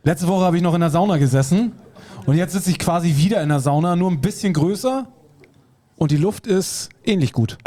Letzte Woche habe ich noch in der Sauna gesessen und jetzt sitze ich quasi wieder in der Sauna, nur ein bisschen größer und die Luft ist ähnlich gut.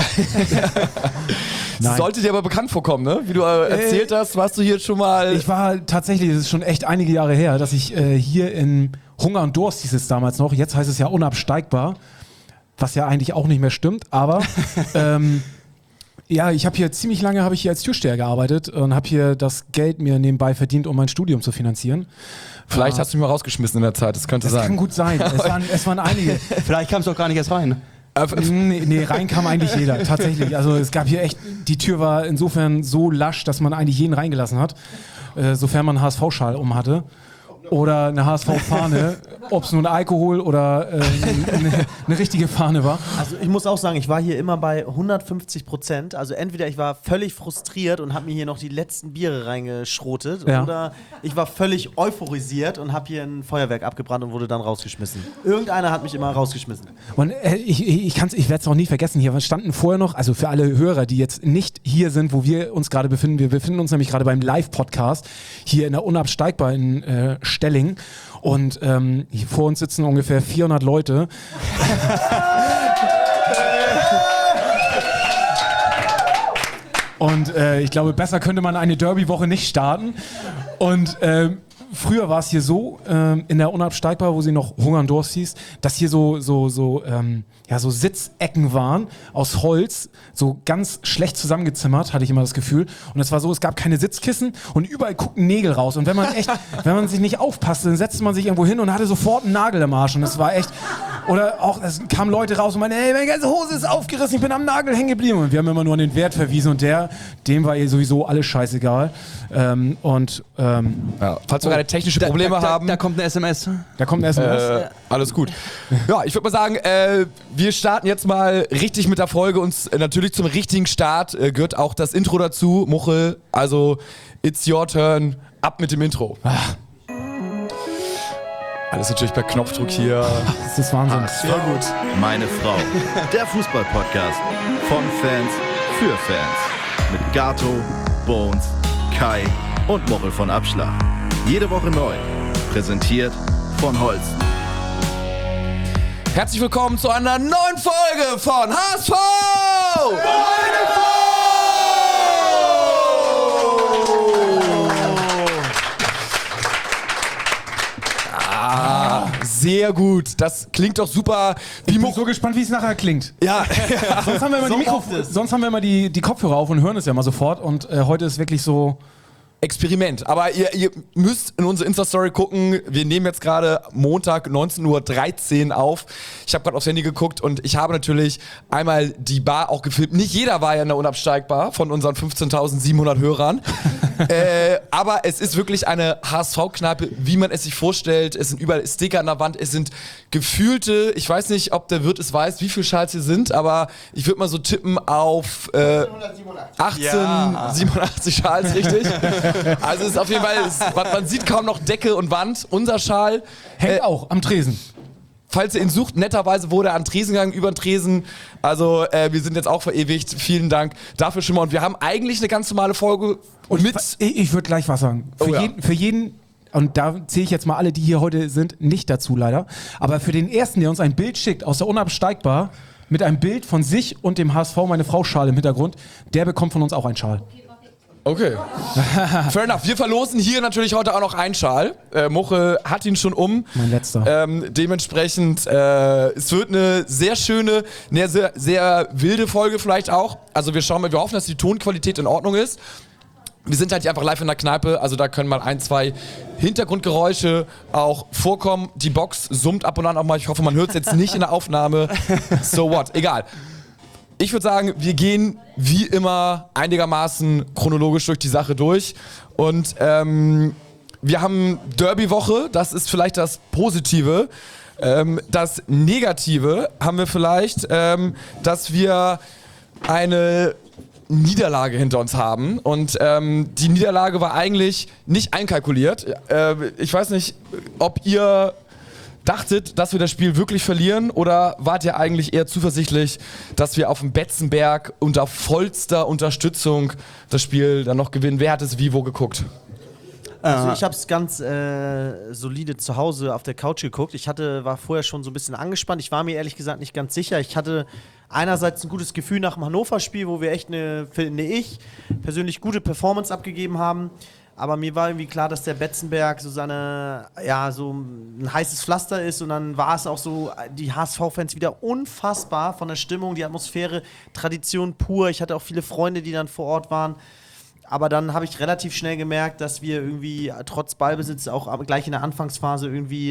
Sollte dir aber bekannt vorkommen, ne? Wie du erzählt hast, warst du hier schon mal... Ich war tatsächlich, es ist schon echt einige Jahre her, dass ich hier in Hunger und Durst hieß es damals noch, jetzt heißt es ja unabsteigbar, was ja eigentlich auch nicht mehr stimmt, aber ja, ich habe hier ziemlich lange hier als Türsteher gearbeitet und habe hier das Geld mir nebenbei verdient, um mein Studium zu finanzieren. Vielleicht hast du mich mal rausgeschmissen in der Zeit, das könnte sein. Das kann gut sein, es waren einige. Vielleicht kam es doch gar nicht erst rein. Nee, rein kam eigentlich jeder, tatsächlich. Also es gab hier echt, die Tür war insofern so lasch, dass man eigentlich jeden reingelassen hat, sofern man einen HSV-Schal um hatte. Oder eine HSV-Fahne, ob es nun Alkohol oder eine richtige Fahne war. Also ich muss auch sagen, ich war hier immer bei 150%. Also entweder ich war völlig frustriert und habe mir hier noch die letzten Biere reingeschrotet, oder ich war völlig euphorisiert und habe hier ein Feuerwerk abgebrannt und wurde dann rausgeschmissen. Irgendeiner hat mich immer rausgeschmissen. Und ich werde es auch nie vergessen, hier standen vorher noch, also für alle Hörer, die jetzt nicht hier sind, wo wir uns gerade befinden, wir befinden uns nämlich gerade beim Live-Podcast hier in der Unabsteigbar in Stelling und hier vor uns sitzen ungefähr 400 Leute. Und ich glaube, besser könnte man eine Derby-Woche nicht starten. Und früher war es hier so, in der Unabsteigbar, wo sie noch Hunger und Durst hieß, dass hier so Sitzecken waren aus Holz, so ganz schlecht zusammengezimmert, hatte ich immer das Gefühl. Und es war so, es gab keine Sitzkissen und überall guckten Nägel raus. Und wenn man sich nicht aufpasste, dann setzte man sich irgendwo hin und hatte sofort einen Nagel im Arsch. Und das war echt, oder auch, es kamen Leute raus und meinten, ey, meine ganze Hose ist aufgerissen, ich bin am Nagel hängen geblieben. Und wir haben immer nur an den Wert verwiesen und dem war sowieso alles scheißegal. Falls wir gerade technische Probleme haben. Da kommt eine SMS. Da kommt eine SMS. Alles gut. Ja, ich würde mal sagen, wir starten jetzt mal richtig mit der Folge und natürlich zum richtigen Start gehört auch das Intro dazu. Muchel, also it's your turn, ab mit dem Intro. Alles natürlich per Knopfdruck hier. Das ist Wahnsinn. Sehr gut. Meine Frau. Der Fußball-Podcast von Fans für Fans. Mit Gato, Bones, Kai und Muchel von Abschlag. Jede Woche neu. Präsentiert von Holz. Herzlich willkommen zu einer neuen Folge von HSV! Meine Frau! Sehr gut. Das klingt doch super. Ich bin so gespannt, wie es nachher klingt. Ja. Sonst haben wir immer die Kopfhörer auf und hören es ja mal sofort. Und heute ist wirklich so... Experiment. Aber ihr müsst in unsere Insta-Story gucken. Wir nehmen jetzt gerade Montag 19:13 Uhr auf. Ich habe gerade aufs Handy geguckt und ich habe natürlich einmal die Bar auch gefilmt. Nicht jeder war ja in der Unabsteigbar von unseren 15.700 Hörern. Aber es ist wirklich eine HSV-Kneipe, wie man es sich vorstellt. Es sind überall Sticker an der Wand. Es sind gefühlte, ich weiß nicht, ob der Wirt es weiß, wie viele Schals hier sind, aber ich würde mal so tippen auf 1887 Schals, richtig? Also es ist auf jeden Fall, man sieht kaum noch Decke und Wand. Unser Schal hängt auch am Tresen. Falls ihr ihn sucht, netterweise wurde er an den Tresen gegangen, über den Tresen. Also wir sind jetzt auch verewigt. Vielen Dank dafür schon mal. Und wir haben eigentlich eine ganz normale Folge. Und ich würde gleich was sagen. Für jeden, und da zähle ich jetzt mal alle, die hier heute sind, nicht dazu leider. Aber für den Ersten, der uns ein Bild schickt aus der Unabsteigbar, mit einem Bild von sich und dem HSV, meine Frau Schal im Hintergrund, der bekommt von uns auch einen Schal. Okay. Fair enough. Wir verlosen hier natürlich heute auch noch einen Schal. Muchel hat ihn schon um. Mein letzter. Dementsprechend, es wird eine sehr schöne, eine sehr, sehr wilde Folge vielleicht auch. Also wir hoffen, dass die Tonqualität in Ordnung ist. Wir sind halt hier einfach live in der Kneipe, also da können mal 1, 2 Hintergrundgeräusche auch vorkommen. Die Box summt ab und an auch mal. Ich hoffe, man hört es jetzt nicht in der Aufnahme. So what? Egal. Ich würde sagen, wir gehen wie immer einigermaßen chronologisch durch die Sache durch. Und wir haben Derby-Woche, das ist vielleicht das Positive. Das Negative haben wir vielleicht, dass wir eine Niederlage hinter uns haben. Und die Niederlage war eigentlich nicht einkalkuliert. Ich weiß nicht, ob ihr dachtet, dass wir das Spiel wirklich verlieren, oder wart ihr eigentlich eher zuversichtlich, dass wir auf dem Betzenberg unter vollster Unterstützung das Spiel dann noch gewinnen? Wer hat es wie wo geguckt? Also ich habe es ganz solide zu Hause auf der Couch geguckt. War vorher schon so ein bisschen angespannt. Ich war mir ehrlich gesagt nicht ganz sicher. Ich hatte einerseits ein gutes Gefühl nach dem Hannover-Spiel, wo wir echt finde ich, persönlich gute Performance abgegeben haben. Aber mir war irgendwie klar, dass der Betzenberg so so ein heißes Pflaster ist. Und dann war es auch so, die HSV-Fans wieder unfassbar von der Stimmung, die Atmosphäre, Tradition pur. Ich hatte auch viele Freunde, die dann vor Ort waren. Aber dann habe ich relativ schnell gemerkt, dass wir irgendwie trotz Ballbesitz auch gleich in der Anfangsphase irgendwie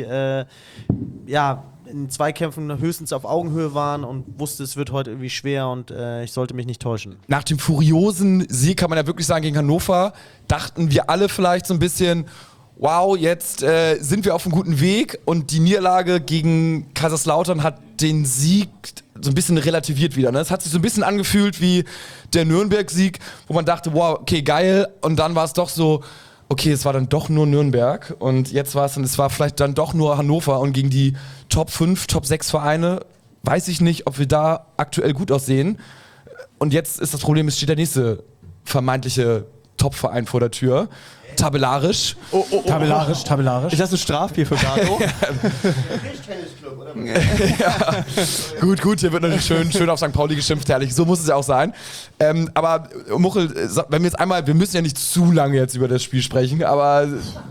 in Zweikämpfen höchstens auf Augenhöhe waren und wusste, es wird heute irgendwie schwer und ich sollte mich nicht täuschen. Nach dem furiosen Sieg, kann man ja wirklich sagen, gegen Hannover, dachten wir alle vielleicht so ein bisschen, wow, jetzt sind wir auf einem guten Weg, und die Niederlage gegen Kaiserslautern hat den Sieg so ein bisschen relativiert wieder. Ne? Es hat sich so ein bisschen angefühlt wie der Nürnberg-Sieg, wo man dachte, wow, okay, geil, und dann war es doch so, okay, es war dann doch nur Nürnberg, und jetzt war es war vielleicht dann doch nur Hannover, und gegen die Top 5, Top 6 Vereine weiß ich nicht, ob wir da aktuell gut aussehen. Und jetzt ist das Problem, es steht der nächste vermeintliche Top-Verein vor der Tür. Tabellarisch. Tabellarisch. Ist das ein Strafbier für Gato? Tischtennisclub, oder? Ja. Gut, hier wird natürlich schön auf St. Pauli geschimpft, herrlich. So muss es ja auch sein. Aber Muchel, wenn wir jetzt einmal, wir müssen ja nicht zu lange jetzt über das Spiel sprechen, aber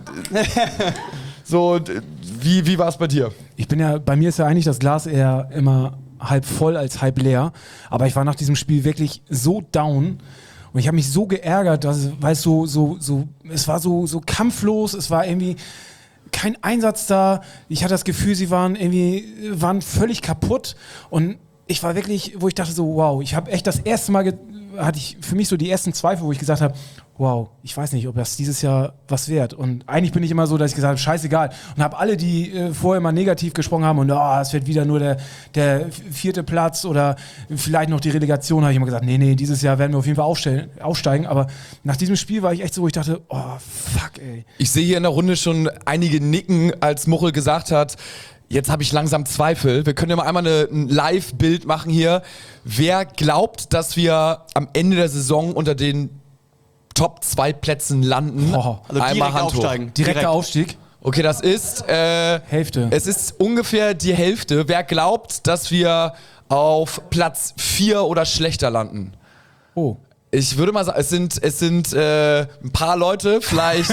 so, wie war es bei dir? Bei mir ist ja eigentlich das Glas eher immer halb voll als halb leer. Aber ich war nach diesem Spiel wirklich so down. Und ich habe mich so geärgert, weil es es war so kampflos, es war irgendwie kein Einsatz da. Ich hatte das Gefühl, sie waren völlig kaputt. Und ich war wirklich, wo ich dachte so, wow, ich habe echt das erste Mal, hatte ich für mich so die ersten Zweifel, wo ich gesagt habe, wow, ich weiß nicht, ob das dieses Jahr was wird. Und eigentlich bin ich immer so, dass ich gesagt habe, scheißegal. Und habe alle, die vorher mal negativ gesprochen haben und es wird wieder nur der 4. Platz oder vielleicht noch die Relegation, habe ich immer gesagt, nee, dieses Jahr werden wir auf jeden Fall aufsteigen. Aber nach diesem Spiel war ich echt so, wo ich dachte, oh, fuck, ey. Ich sehe hier in der Runde schon einige nicken, als Muchel gesagt hat, jetzt habe ich langsam Zweifel. Wir können ja mal einmal ein Live-Bild machen hier. Wer glaubt, dass wir am Ende der Saison unter den Top 2 Plätzen landen? Also einmal direkt aufsteigen. Direkter Aufstieg. Okay, das ist Hälfte. Es ist ungefähr die Hälfte. Wer glaubt, dass wir auf Platz 4 oder schlechter landen? Oh. Ich würde mal sagen, es sind ein paar Leute, vielleicht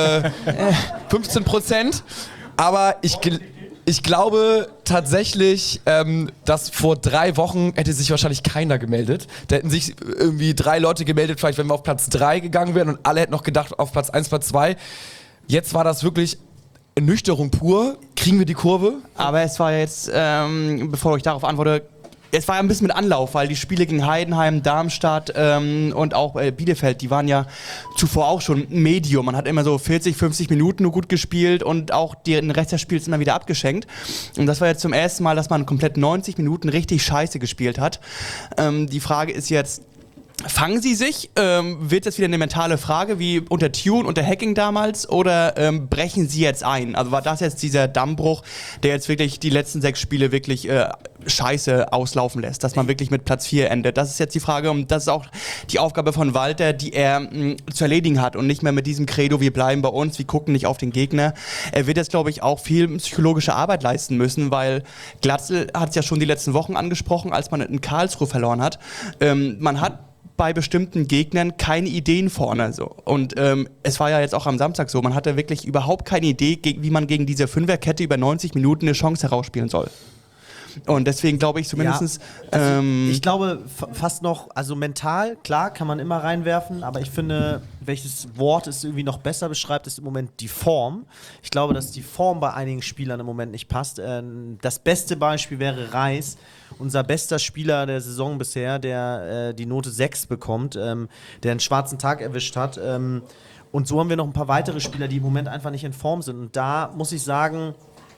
15%. Aber ich glaube tatsächlich, dass vor 3 Wochen hätte sich wahrscheinlich keiner gemeldet. Da hätten sich irgendwie 3 Leute gemeldet, vielleicht wenn wir auf Platz 3 gegangen wären, und alle hätten noch gedacht auf Platz 1, Platz 2. Jetzt war das wirklich Ernüchterung pur. Kriegen wir die Kurve? Aber es war jetzt, bevor ich darauf antworte, es war ein bisschen mit Anlauf, weil die Spiele gegen Heidenheim, Darmstadt und auch Bielefeld, die waren ja zuvor auch schon Medium. Man hat immer so 40, 50 Minuten nur gut gespielt und auch den Rest des Spiels immer wieder abgeschenkt. Und das war jetzt zum ersten Mal, dass man komplett 90 Minuten richtig scheiße gespielt hat. Die Frage ist jetzt, fangen sie sich? Wird das wieder eine mentale Frage wie unter Tune, unter Hacking damals, oder brechen sie jetzt ein? Also war das jetzt dieser Dammbruch, der jetzt wirklich die letzten 6 Spiele wirklich scheiße auslaufen lässt, dass man wirklich mit Platz 4 endet? Das ist jetzt die Frage, und das ist auch die Aufgabe von Walter, die er zu erledigen hat, und nicht mehr mit diesem Credo, wir bleiben bei uns, wir gucken nicht auf den Gegner. Er wird jetzt, glaube ich, auch viel psychologische Arbeit leisten müssen, weil Glatzel hat es ja schon die letzten Wochen angesprochen, als man in Karlsruhe verloren hat. Man hat bei bestimmten Gegnern keine Ideen vorne. So. Und es war ja jetzt auch am Samstag so, man hatte wirklich überhaupt keine Idee, wie man gegen diese Fünferkette über 90 Minuten eine Chance herausspielen soll. Und deswegen glaube ich zumindest. Ja, ich glaube fast noch, also mental, klar, kann man immer reinwerfen, aber ich finde, welches Wort es irgendwie noch besser beschreibt, ist im Moment die Form. Ich glaube, dass die Form bei einigen Spielern im Moment nicht passt. Das beste Beispiel wäre Reis, unser bester Spieler der Saison bisher, der die Note 6 bekommt, der einen schwarzen Tag erwischt hat. Und so haben wir noch ein paar weitere Spieler, die im Moment einfach nicht in Form sind. Und da muss ich sagen,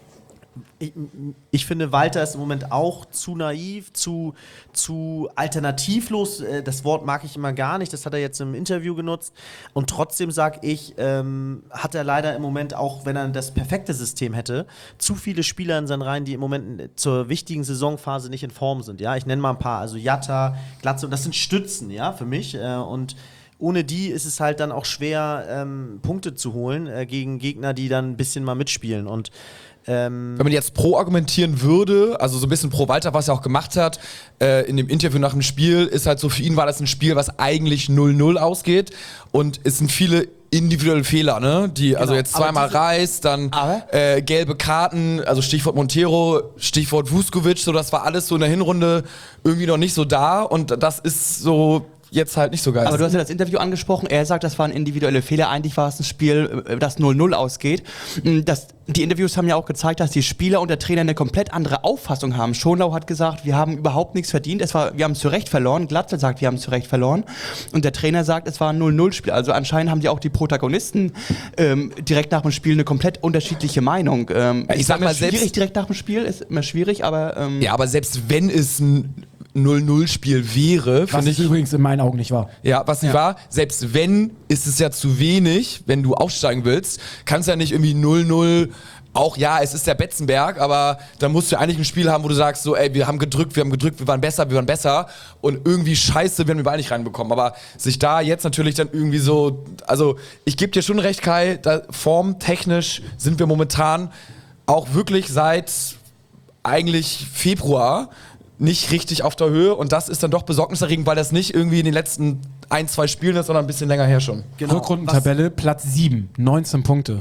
ich finde, Walter ist im Moment auch zu naiv, zu alternativlos. Das Wort mag ich immer gar nicht, das hat er jetzt im Interview genutzt. Und trotzdem sage ich, hat er leider im Moment, auch wenn er das perfekte System hätte, zu viele Spieler in seinen Reihen, die im Moment zur wichtigen Saisonphase nicht in Form sind. Ja? Ich nenne mal ein paar, also Jatta, Glatze, und das sind Stützen, ja, für mich. Und ohne die ist es halt dann auch schwer, Punkte zu holen gegen Gegner, die dann ein bisschen mal mitspielen. Und wenn man jetzt pro argumentieren würde, also so ein bisschen pro Walter, was er auch gemacht hat, in dem Interview nach dem Spiel, ist halt so, für ihn war das ein Spiel, was eigentlich 0-0 ausgeht und es sind viele individuelle Fehler, ne? Die, also jetzt zweimal Reis, dann gelbe Karten, also Stichwort Montero, Stichwort Vuskovic, so das war alles so in der Hinrunde irgendwie noch nicht so da und das ist so jetzt halt nicht so geil. Aber du hast ja das Interview angesprochen, er sagt, das waren individuelle Fehler, eigentlich war es ein Spiel, das 0-0 ausgeht. Die Interviews haben ja auch gezeigt, dass die Spieler und der Trainer eine komplett andere Auffassung haben. Schonlau hat gesagt, wir haben überhaupt nichts verdient, wir haben zu Recht verloren. Glatzel sagt, wir haben zu Recht verloren. Und der Trainer sagt, es war ein 0-0-Spiel. Also anscheinend haben die auch die Protagonisten direkt nach dem Spiel eine komplett unterschiedliche Meinung. Ich sag mal, schwierig direkt nach dem Spiel, ist immer schwierig, aber... ja, aber selbst wenn es ein 0-0-Spiel wäre, was ich übrigens in meinen Augen nicht war. Ja, was nicht war, selbst wenn, ist es ja zu wenig, wenn du aufsteigen willst, kannst ja nicht irgendwie 0-0, auch ja, es ist der Betzenberg, aber dann musst du eigentlich ein Spiel haben, wo du sagst so, ey, wir haben gedrückt, wir waren besser und irgendwie scheiße, wir haben den Ball nicht reinbekommen, aber sich da jetzt natürlich dann irgendwie so, also ich gebe dir schon recht, Kai, formtechnisch sind wir momentan auch wirklich seit eigentlich Februar nicht richtig auf der Höhe und das ist dann doch besorgniserregend, weil das nicht irgendwie in den letzten 1-2 Spielen ist, sondern ein bisschen länger her schon. Genau. Rückrundentabelle, Platz 7, 19 Punkte.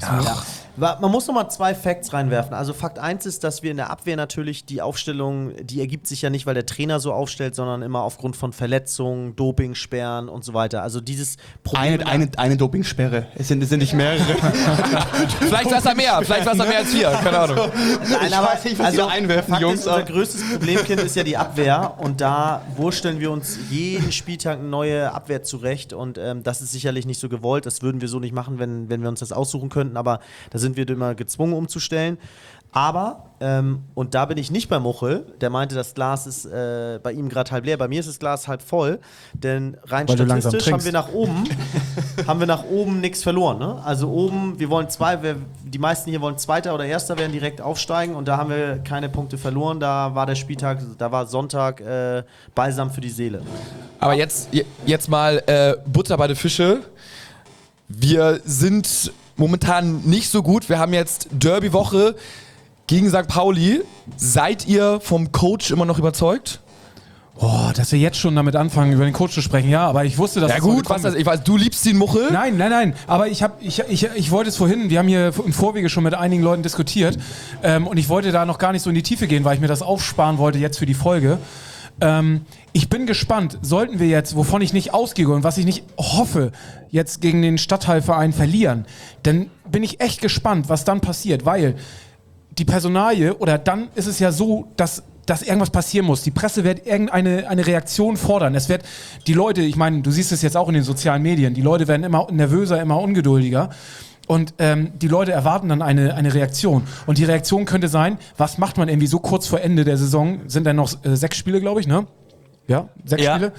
Man muss nochmal 2 Facts reinwerfen. Also Fakt 1 ist, dass wir in der Abwehr natürlich die Aufstellung, die ergibt sich ja nicht, weil der Trainer so aufstellt, sondern immer aufgrund von Verletzungen, Dopingsperren und so weiter. Also dieses Problem... Eine Dopingsperre. Es sind nicht mehrere. Vielleicht war es mehr als 4, keine Ahnung. Nein, aber weiß nicht, was Sie da einwerfen, Fakt Jungs. ist, unser größtes Problemkind ist ja die Abwehr und da wursteln wir uns jeden Spieltag eine neue Abwehr zurecht und das ist sicherlich nicht so gewollt. Das würden wir so nicht machen, wenn wir uns das aussuchen könnten, aber da sind wir immer gezwungen umzustellen. Aber, und da bin ich nicht bei Muchel, der meinte, das Glas ist bei ihm gerade halb leer. Bei mir ist das Glas halb voll, denn rein statistisch haben wir nach oben nichts verloren. Ne? Also oben, wir wollen die meisten hier wollen Zweiter oder Erster werden, direkt aufsteigen und da haben wir keine Punkte verloren. Da war der Spieltag, da war Sonntag balsam für die Seele. Aber jetzt mal Butter bei den Fische. Wir sind momentan nicht so gut. Wir haben jetzt Derby-Woche gegen St. Pauli. Seid ihr vom Coach immer noch überzeugt? Oh, dass wir jetzt schon damit anfangen, über den Coach zu sprechen. Ja, aber ich wusste, dass ja gut, ich weiß, du liebst den Muchel. Nein. Aber ich wollte es vorhin, wir haben hier im Vorwege schon mit einigen Leuten diskutiert und ich wollte da noch gar nicht so in die Tiefe gehen, weil ich mir das aufsparen wollte jetzt für die Folge. Ich bin gespannt, sollten wir jetzt, wovon ich nicht ausgehe und was ich nicht hoffe, jetzt gegen den Stadtteilverein verlieren, dann bin ich echt gespannt, was dann passiert, weil die Personalie, oder dann ist es ja so, dass irgendwas passieren muss. Die Presse wird eine Reaktion fordern. Es wird die Leute, ich meine, du siehst es jetzt auch in den sozialen Medien, die Leute werden immer nervöser, immer ungeduldiger. Und die Leute erwarten dann eine Reaktion. Und die Reaktion könnte sein, was macht man irgendwie so kurz vor Ende der Saison? Sind dann noch 6 Spiele, glaube ich, ne? Ja, 6 Spiele.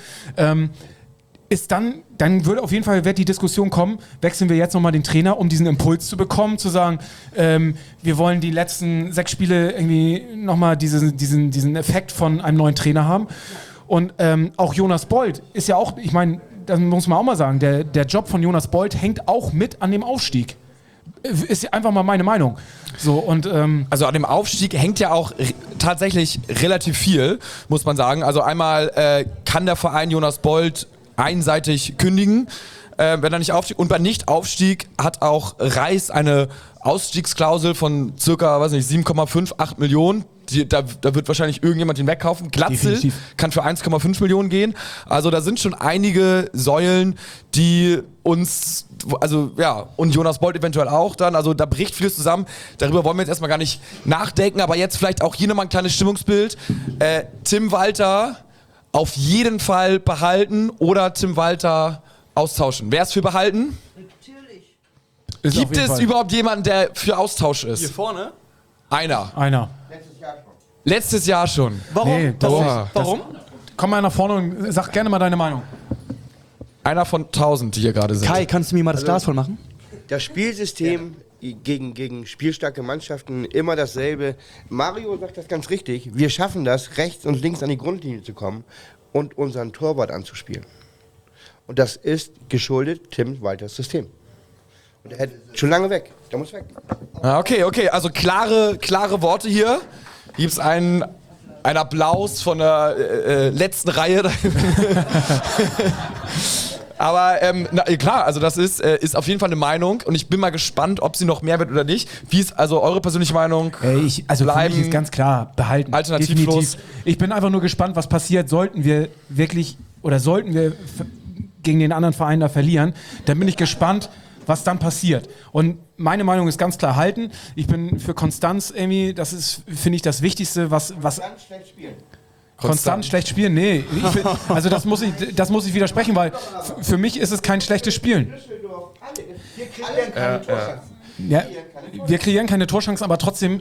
Dann wird die Diskussion kommen, wechseln wir jetzt nochmal den Trainer, um diesen Impuls zu bekommen, zu sagen, wir wollen die letzten 6 Spiele irgendwie nochmal diesen Effekt von einem neuen Trainer haben. Und auch Jonas Bold ist ja auch, ich meine, das muss man auch mal sagen, der Job von Jonas Bold hängt auch mit an dem Aufstieg. Ist einfach mal meine Meinung. So, und, also an dem Aufstieg hängt ja auch tatsächlich relativ viel, muss man sagen. Also einmal kann der Verein Jonas Bold einseitig kündigen, wenn er nicht aufstieg. Und bei Nicht-Aufstieg hat auch Reis eine Ausstiegsklausel von circa, 7,5, 8 Millionen. Da wird wahrscheinlich irgendjemand den wegkaufen. Glatzel Definitiv. kann für 1,5 Millionen gehen. Also da sind schon einige Säulen, die uns, also ja, und Jonas Bold eventuell auch dann. Also da bricht vieles zusammen. Darüber wollen wir jetzt erstmal gar nicht nachdenken. Aber jetzt vielleicht auch hier nochmal ein kleines Stimmungsbild. Tim Walter auf jeden Fall behalten oder Tim Walter austauschen. Wer ist für behalten? ist auf Gibt jeden es Fall überhaupt jemanden, der für Austausch ist? Hier vorne? Einer. Letztes Jahr schon. Warum? Nee, Warum? Komm mal nach vorne und sag gerne mal deine Meinung. Einer von 1000, die hier gerade sind. Kai, kannst du mir mal das Glas voll machen? Das Spielsystem gegen spielstarke Mannschaften immer dasselbe. Mario sagt das ganz richtig. Wir schaffen das, rechts und links an die Grundlinie zu kommen und unseren Torwart anzuspielen. Und das ist geschuldet Tim Walters System. Und er hätte schon lange weg. Der muss weg. Okay, also klare Worte hier. Gibt es einen Applaus von der letzten Reihe. Aber klar, also das ist auf jeden Fall eine Meinung und ich bin mal gespannt, ob sie noch mehr wird oder nicht. Wie ist also eure persönliche Meinung? Für mich ist ganz klar, behalten. Alternativlos. Definitiv. Ich bin einfach nur gespannt, was passiert, sollten wir gegen den anderen Verein da verlieren. Dann bin ich gespannt, was dann passiert. Und meine Meinung ist ganz klar halten. Ich bin für Konstanz, Amy, das ist, finde ich, das Wichtigste, was Ganz schlecht spielen. Konstant schlecht spielen? Nee. Also das muss ich widersprechen, weil für mich ist es kein schlechtes Spielen. Wir kreieren keine Torchancen. Ja, wir kreieren keine Torchancen, aber trotzdem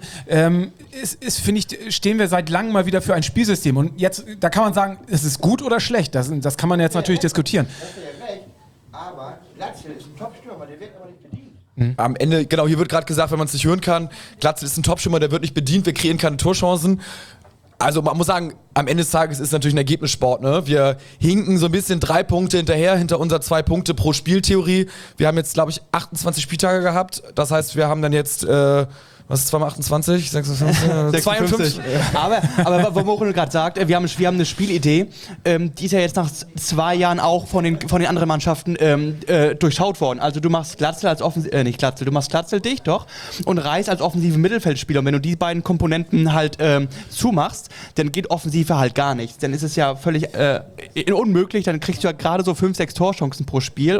finde ich, stehen wir seit langem mal wieder für ein Spielsystem. Und jetzt, da kann man sagen, ist es gut oder schlecht? Das kann man jetzt natürlich diskutieren. Das ist ja recht, aber Glatzel ist ein Top-Stürmer, der wird aber nicht bedient. Am Ende, genau, hier wird gerade gesagt, wenn man es nicht hören kann, Glatzel ist ein Topstürmer, der wird nicht bedient, wir kreieren keine Torchancen. Also man muss sagen, am Ende des Tages ist es natürlich ein Ergebnissport. Ne? Wir hinken so ein bisschen 3 Punkte hinter unserer 2 Punkte pro Spieltheorie. Wir haben jetzt, glaube ich, 28 Spieltage gehabt. Das heißt, wir haben dann jetzt, was ist 28? 56? 52. Aber wo Mochel gerade sagt, wir haben eine Spielidee, die ist ja jetzt nach 2 Jahren auch von den anderen Mannschaften durchschaut worden. Also du machst Glatzel als du machst Glatzel dicht, doch, und Reis als offensive Mittelfeldspieler. Und wenn du die beiden Komponenten halt zumachst, dann geht Offensive halt gar nichts. Dann ist es ja völlig unmöglich, dann kriegst du ja gerade so 5-6 Torchancen pro Spiel.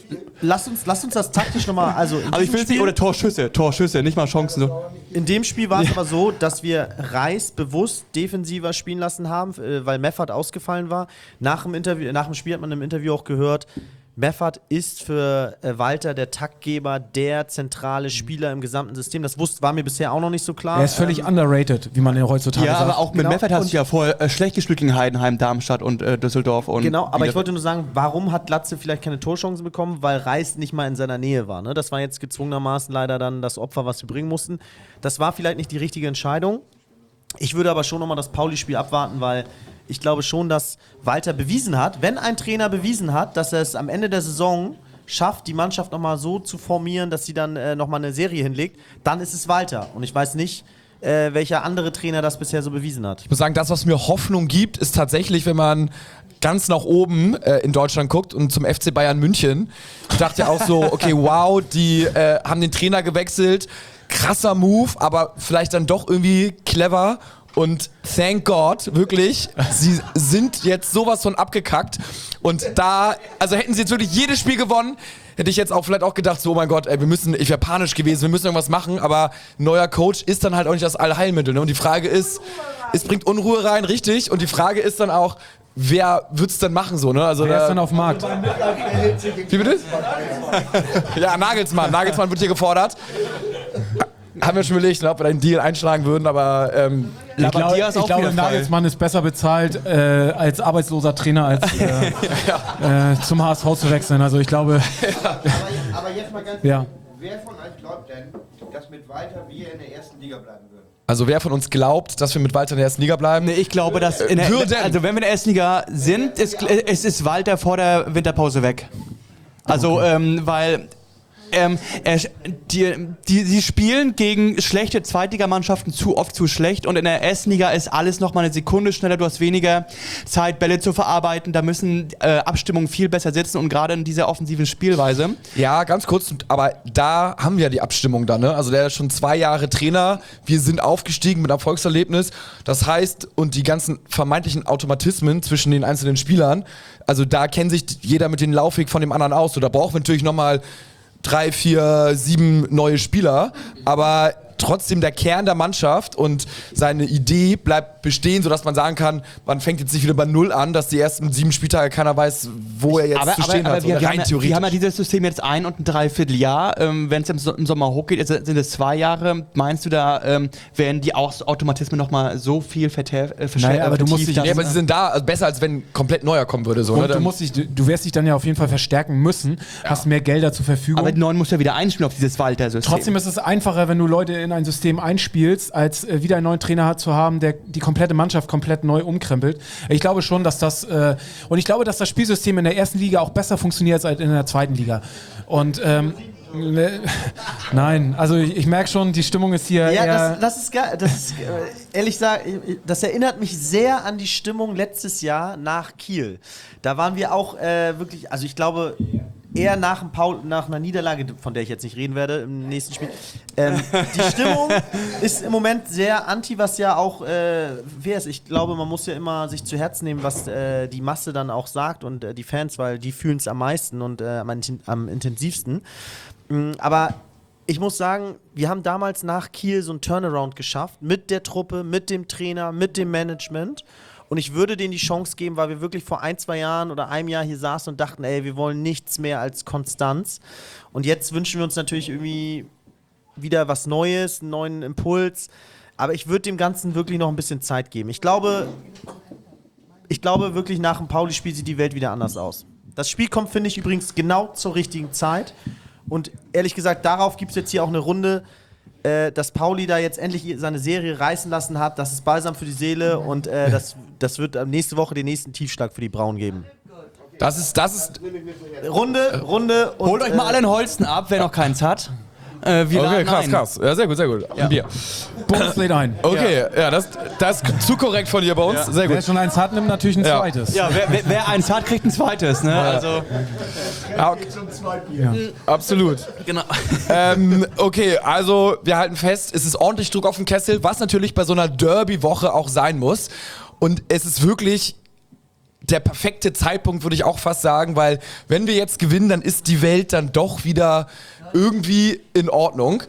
Lass uns das taktisch nochmal, Aber ich will es nicht, oder Torschüsse, nicht mal Chancen. So. In dem Spiel war es aber so, dass wir Reis bewusst defensiver spielen lassen haben, weil Meffert ausgefallen war. Nach dem Spiel hat man im Interview auch gehört, Meffert ist für Walter der Taktgeber, der zentrale Spieler im gesamten System. Das war mir bisher auch noch nicht so klar. Er ist völlig underrated, wie man ja heutzutage sagt. Ja, aber auch mit Meffert hast du ja vorher schlecht gespielt gegen Heidenheim, Darmstadt und Düsseldorf. Und genau, aber ich wollte nur sagen, warum hat Glatze vielleicht keine Torchancen bekommen? Weil Reis nicht mal in seiner Nähe war. Ne? Das war jetzt gezwungenermaßen leider dann das Opfer, was wir bringen mussten. Das war vielleicht nicht die richtige Entscheidung. Ich würde aber schon nochmal das Pauli-Spiel abwarten, weil ich glaube schon, dass Walter bewiesen hat, wenn ein Trainer bewiesen hat, dass er es am Ende der Saison schafft, die Mannschaft nochmal so zu formieren, dass sie dann nochmal eine Serie hinlegt, dann ist es Walter. Und ich weiß nicht, welcher andere Trainer das bisher so bewiesen hat. Ich muss sagen, das, was mir Hoffnung gibt, ist tatsächlich, wenn man ganz nach oben in Deutschland guckt und zum FC Bayern München. Ich dachte ja auch so, okay, wow, die haben den Trainer gewechselt, krasser Move, aber vielleicht dann doch irgendwie clever. Und thank God, wirklich, sie sind jetzt sowas von abgekackt. Und also hätten sie jetzt wirklich jedes Spiel gewonnen, hätte ich jetzt auch vielleicht auch gedacht, so, oh mein Gott, ey, ich wäre panisch gewesen, wir müssen irgendwas machen. Aber ein neuer Coach ist dann halt auch nicht das Allheilmittel. Ne? Und die Frage ist, es bringt Unruhe rein, richtig. Und die Frage ist dann auch, wer wird es denn machen so, ne? Also wer ist dann auf dem Markt? Wie bitte? Ja, Nagelsmann. Nagelsmann wird hier gefordert. Haben wir schon überlegt, ob wir einen Deal einschlagen würden, aber ich glaube, Nagelsmann ist besser bezahlt als arbeitsloser Trainer, als zum HSV zu wechseln. Also ich glaube... Aber jetzt mal ganz ehrlich, wer von euch glaubt denn, dass mit Walter wir in der ersten Liga bleiben würden? Also wer von uns glaubt, dass wir mit Walter in der ersten Liga bleiben? Nee, ich glaube, dass wenn wir in der ersten Liga sind, ist Walter vor der Winterpause weg. Also, weil... die spielen gegen schlechte Zweitligamannschaften zu oft zu schlecht und in der ersten Liga ist alles nochmal eine Sekunde schneller, du hast weniger Zeit, Bälle zu verarbeiten, da müssen Abstimmungen viel besser sitzen und gerade in dieser offensiven Spielweise. Ja, ganz kurz, aber da haben wir ja die Abstimmung dann, ne? Also der ist schon 2 Jahre Trainer, wir sind aufgestiegen mit Erfolgserlebnis, das heißt, und die ganzen vermeintlichen Automatismen zwischen den einzelnen Spielern, also da kennt sich jeder mit dem Laufweg von dem anderen aus, so da brauchen wir natürlich nochmal 3, 4, 7 neue Spieler, aber trotzdem der Kern der Mannschaft und seine Idee bleibt bestehen, sodass man sagen kann, man fängt jetzt nicht wieder bei Null an, dass die ersten 7 Spieltage keiner weiß, wo er jetzt zu stehen hat. Wir haben ja dieses System jetzt 1 und ein Dreivierteljahr. Wenn es im Sommer hochgeht, sind es 2 Jahre. Meinst du, da werden die Automatismen nochmal so viel vertieft? Naja, aber du musst dich... aber sie sind da, also besser, als wenn komplett neuer kommen würde. So, und du wirst dich dann ja auf jeden Fall verstärken müssen, hast mehr Gelder zur Verfügung. Aber die Neuen muss ja wieder einspielen auf dieses Walter-System. Trotzdem ist es einfacher, wenn du Leute in ein System einspielst, als wieder einen neuen Trainer zu haben, der die komplette Mannschaft komplett neu umkrempelt. Ich glaube schon, dass das und ich glaube, dass das Spielsystem in der ersten Liga auch besser funktioniert als in der zweiten Liga. Und nein, also ich merke schon, die Stimmung ist hier eher... Das ist geil. Das ist, ehrlich gesagt, das erinnert mich sehr an die Stimmung letztes Jahr nach Kiel. Da waren wir auch wirklich, also ich glaube... eher nach einer Niederlage, von der ich jetzt nicht reden werde im nächsten Spiel. Die Stimmung ist im Moment sehr anti, was ja auch fair ist. Ich glaube, man muss ja immer sich zu Herzen nehmen, was die Masse dann auch sagt und die Fans, weil die fühlen es am meisten und am intensivsten. Aber ich muss sagen, wir haben damals nach Kiel so einen Turnaround geschafft, mit der Truppe, mit dem Trainer, mit dem Management. Und ich würde denen die Chance geben, weil wir wirklich vor 1-2 Jahren oder einem Jahr hier saßen und dachten, ey, wir wollen nichts mehr als Konstanz. Und jetzt wünschen wir uns natürlich irgendwie wieder was Neues, einen neuen Impuls. Aber ich würde dem Ganzen wirklich noch ein bisschen Zeit geben. Ich glaube wirklich, nach dem Pauli-Spiel sieht die Welt wieder anders aus. Das Spiel kommt, finde ich, übrigens genau zur richtigen Zeit. Und ehrlich gesagt, darauf gibt es jetzt hier auch eine Runde, dass Pauli da jetzt endlich seine Serie reißen lassen hat. Das ist balsam für die Seele und das wird nächste Woche den nächsten Tiefschlag für die Braunen geben. Das ist Runde. Und, holt euch mal alle einen Holsten ab, wer noch keins hat. Okay, krass. Ja, sehr gut. Ja. Ein Bier. Bones lädt ein. Okay, ja, das ist zu korrekt von dir bei uns. Sehr Wer gut. schon eins hat, nimmt natürlich ein zweites. Ja, wer eins hat, kriegt ein zweites. Ne? Also, Ja, okay. Absolut. genau. Okay, also wir halten fest, es ist ordentlich Druck auf den Kessel, was natürlich bei so einer Derby-Woche auch sein muss. Und es ist wirklich der perfekte Zeitpunkt, würde ich auch fast sagen, weil wenn wir jetzt gewinnen, dann ist die Welt dann doch wieder irgendwie in Ordnung.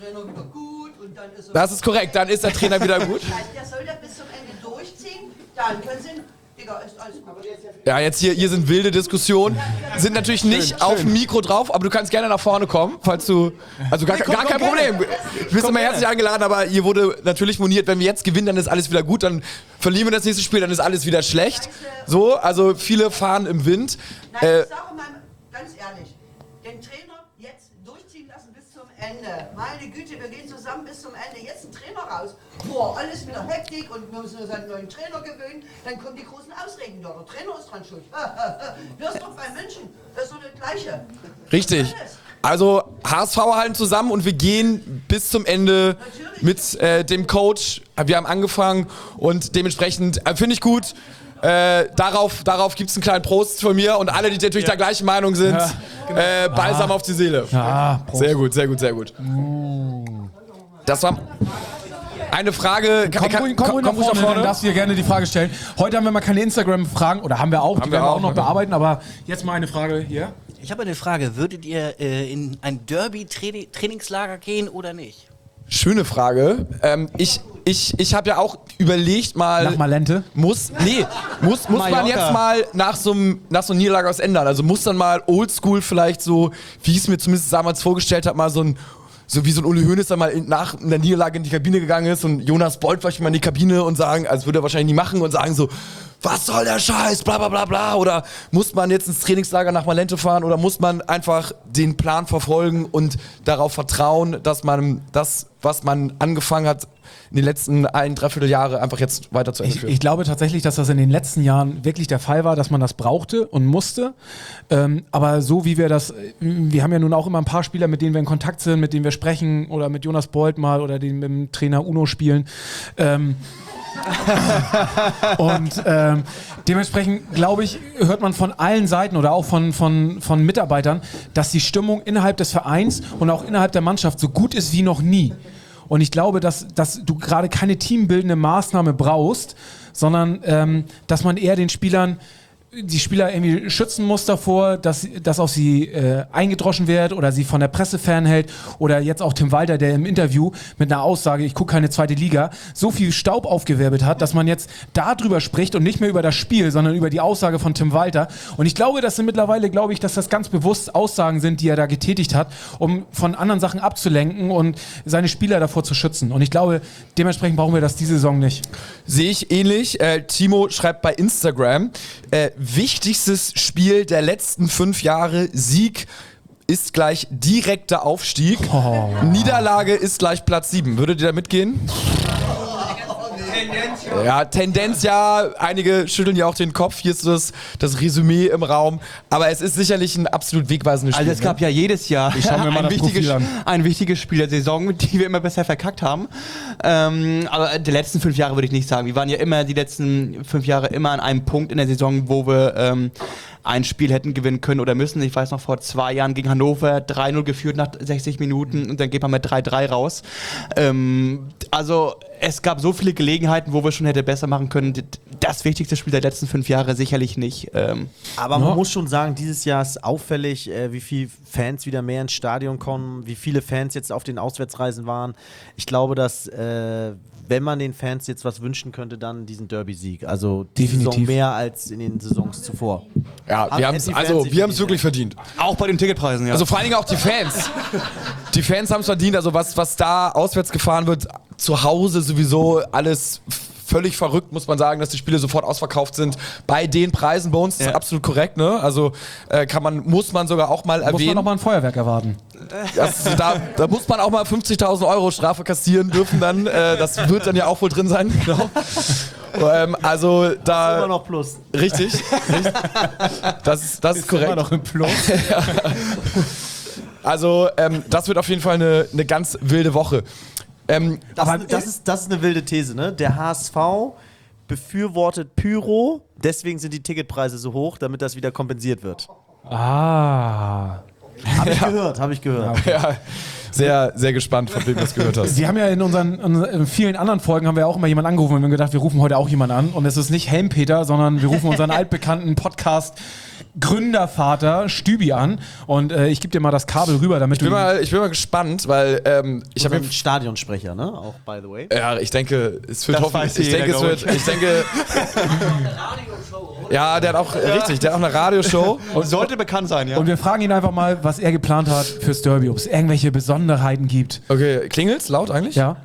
Das ist korrekt, dann ist der Trainer wieder gut. Der soll das bis zum Ende durchziehen, dann können sie... Digga, ist alles gut. Ja, jetzt hier sind wilde Diskussionen, sind natürlich nicht auf dem Mikro drauf, aber du kannst gerne nach vorne kommen, falls du, also gar kein Problem. Du bist immer herzlich eingeladen, aber hier wurde natürlich moniert, wenn wir jetzt gewinnen, dann ist alles wieder gut, dann verlieren wir das nächste Spiel, dann ist alles wieder schlecht. So, also viele fahren im Wind. Nein, ich sage mal ganz ehrlich, den Trainer jetzt durchziehen lassen bis zum Ende. Meine Güte, wir gehen zusammen bis zum Ende. Jetzt ein Trainer raus. Boah, alles wieder Hektik und wir müssen uns an einen neuen Trainer gewöhnen. Dann kommen die großen Ausreden. Ja, der Trainer ist dran schuld. Hörst doch bei München. Das ist doch das Gleiche. Richtig. Also HSV halten zusammen und wir gehen bis zum Ende mit dem Coach. Wir haben angefangen und dementsprechend finde ich gut. Darauf gibt es einen kleinen Prost von mir und alle, die natürlich der gleichen Meinung sind, balsam auf die Seele. Ja, Prost. Sehr gut. Das war eine Frage. Komm ruhig nach vorne, dann darfst du dir gerne die Frage stellen. Heute haben wir mal keine Instagram-Fragen, oder haben wir auch, die werden wir auch noch bearbeiten, aber jetzt mal eine Frage hier. Ich habe eine Frage. Würdet ihr in ein Derby-Trainingslager gehen oder nicht? Schöne Frage. Ich habe ja auch überlegt mal... Nach Malente? Muss man jetzt mal nach so einer Niederlage was ändern? Also muss dann mal oldschool vielleicht so, wie ich es mir zumindest damals vorgestellt habe, mal so wie so ein Uli Hoeneß dann mal nach einer Niederlage in die Kabine gegangen ist und Jonas Bolt vielleicht mal in die Kabine und sagen, also würde er wahrscheinlich nie machen und sagen so, was soll der Scheiß, bla bla bla bla, oder muss man jetzt ins Trainingslager nach Malente fahren oder muss man einfach den Plan verfolgen und darauf vertrauen, dass man das, was man angefangen hat, in den letzten 1-3 Jahre einfach jetzt weiter zu Ende führen? Ich glaube tatsächlich, dass das in den letzten Jahren wirklich der Fall war, dass man das brauchte und musste. Aber so wie wir haben ja nun auch immer ein paar Spieler, mit denen wir in Kontakt sind, mit denen wir sprechen oder mit Jonas Bolt mal oder mit dem Trainer Uno spielen. Und dementsprechend, glaube ich, hört man von allen Seiten oder auch von Mitarbeitern, dass die Stimmung innerhalb des Vereins und auch innerhalb der Mannschaft so gut ist wie noch nie. Und ich glaube, dass du gerade keine teambildende Maßnahme brauchst, sondern dass man eher die Spieler irgendwie schützen muss davor, dass auf sie eingedroschen wird oder sie von der Presse fernhält, oder jetzt auch Tim Walter, der im Interview mit einer Aussage, ich gucke keine zweite Liga, so viel Staub aufgewirbelt hat, dass man jetzt darüber spricht und nicht mehr über das Spiel, sondern über die Aussage von Tim Walter. Und ich glaube, dass das ganz bewusst Aussagen sind, die er da getätigt hat, um von anderen Sachen abzulenken und seine Spieler davor zu schützen. Und ich glaube, dementsprechend brauchen wir das diese Saison nicht. Sehe ich ähnlich. Timo schreibt bei Instagram, wichtigstes Spiel der letzten 5 Jahre, Sieg ist gleich direkter Aufstieg. Niederlage ist gleich Platz 7. Würdet ihr da mitgehen? Ja, Tendenz ja. Einige schütteln ja auch den Kopf. Hier ist das Resümee im Raum. Aber es ist sicherlich ein absolut wegweisendes Spiel. Also es gab ja jedes Jahr ein wichtiges Spiel der Saison, die wir immer bisher verkackt haben. Aber die letzten 5 Jahre würde ich nicht sagen. Wir waren ja immer die letzten 5 Jahre immer an einem Punkt in der Saison, wo wir ein Spiel hätten gewinnen können oder müssen. Ich weiß noch, vor 2 Jahren gegen Hannover 3-0 geführt nach 60 Minuten und dann geht man mit 3-3 raus. Also es gab so viele Gelegenheiten, wo wir schon hätte besser machen können. Das wichtigste Spiel der letzten 5 Jahre sicherlich nicht. Aber man muss schon sagen, dieses Jahr ist auffällig, wie viele Fans wieder mehr ins Stadion kommen, wie viele Fans jetzt auf den Auswärtsreisen waren. Ich glaube, dass wenn man den Fans jetzt was wünschen könnte, dann diesen Derby-Sieg. Also die Saison mehr als in den Saisons zuvor. Ja, wir haben es wirklich verdient. Auch bei den Ticketpreisen, ja. Also vor allen Dingen auch die Fans. Die Fans haben es verdient. Also was da auswärts gefahren wird, zu Hause sowieso alles völlig verrückt, muss man sagen, dass die Spiele sofort ausverkauft sind. Bei den Preisen bei uns, das ist absolut korrekt, ne? Also muss man sogar auch mal erwähnen. Muss man noch mal ein Feuerwerk erwarten. Da muss man auch mal 50.000 Euro Strafe kassieren dürfen dann. Das wird dann ja auch wohl drin sein. Genau. Also da... Das ist immer noch Plus. Richtig. Das ist korrekt. Immer noch ein Plus. Also das wird auf jeden Fall eine ganz wilde Woche. Das ist eine wilde These, ne? Der HSV befürwortet Pyro, deswegen sind die Ticketpreise so hoch, damit das wieder kompensiert wird. Ah. Habe ich gehört. Okay. Ja, sehr, sehr gespannt, von wem du das gehört hast. Wir haben ja in unseren vielen anderen Folgen haben wir auch immer jemanden angerufen und wir haben gedacht, wir rufen heute auch jemanden an. Und es ist nicht Helmpeter, sondern wir rufen unseren altbekannten Podcast Gründervater Stübi an. Und ich gebe dir mal das Kabel rüber, damit ich bin mal gespannt, weil ich habe einen Stadionsprecher, ne? Auch by the way. Ja, ich denke, es wird hoffentlich. Ich denke. Ja, der hat auch eine Radioshow. Und sollte bekannt sein, ja. Und wir fragen ihn einfach mal, was er geplant hat fürs Derby, ob es irgendwelche Besonderheiten gibt. Okay, klingelt's laut eigentlich? Ja.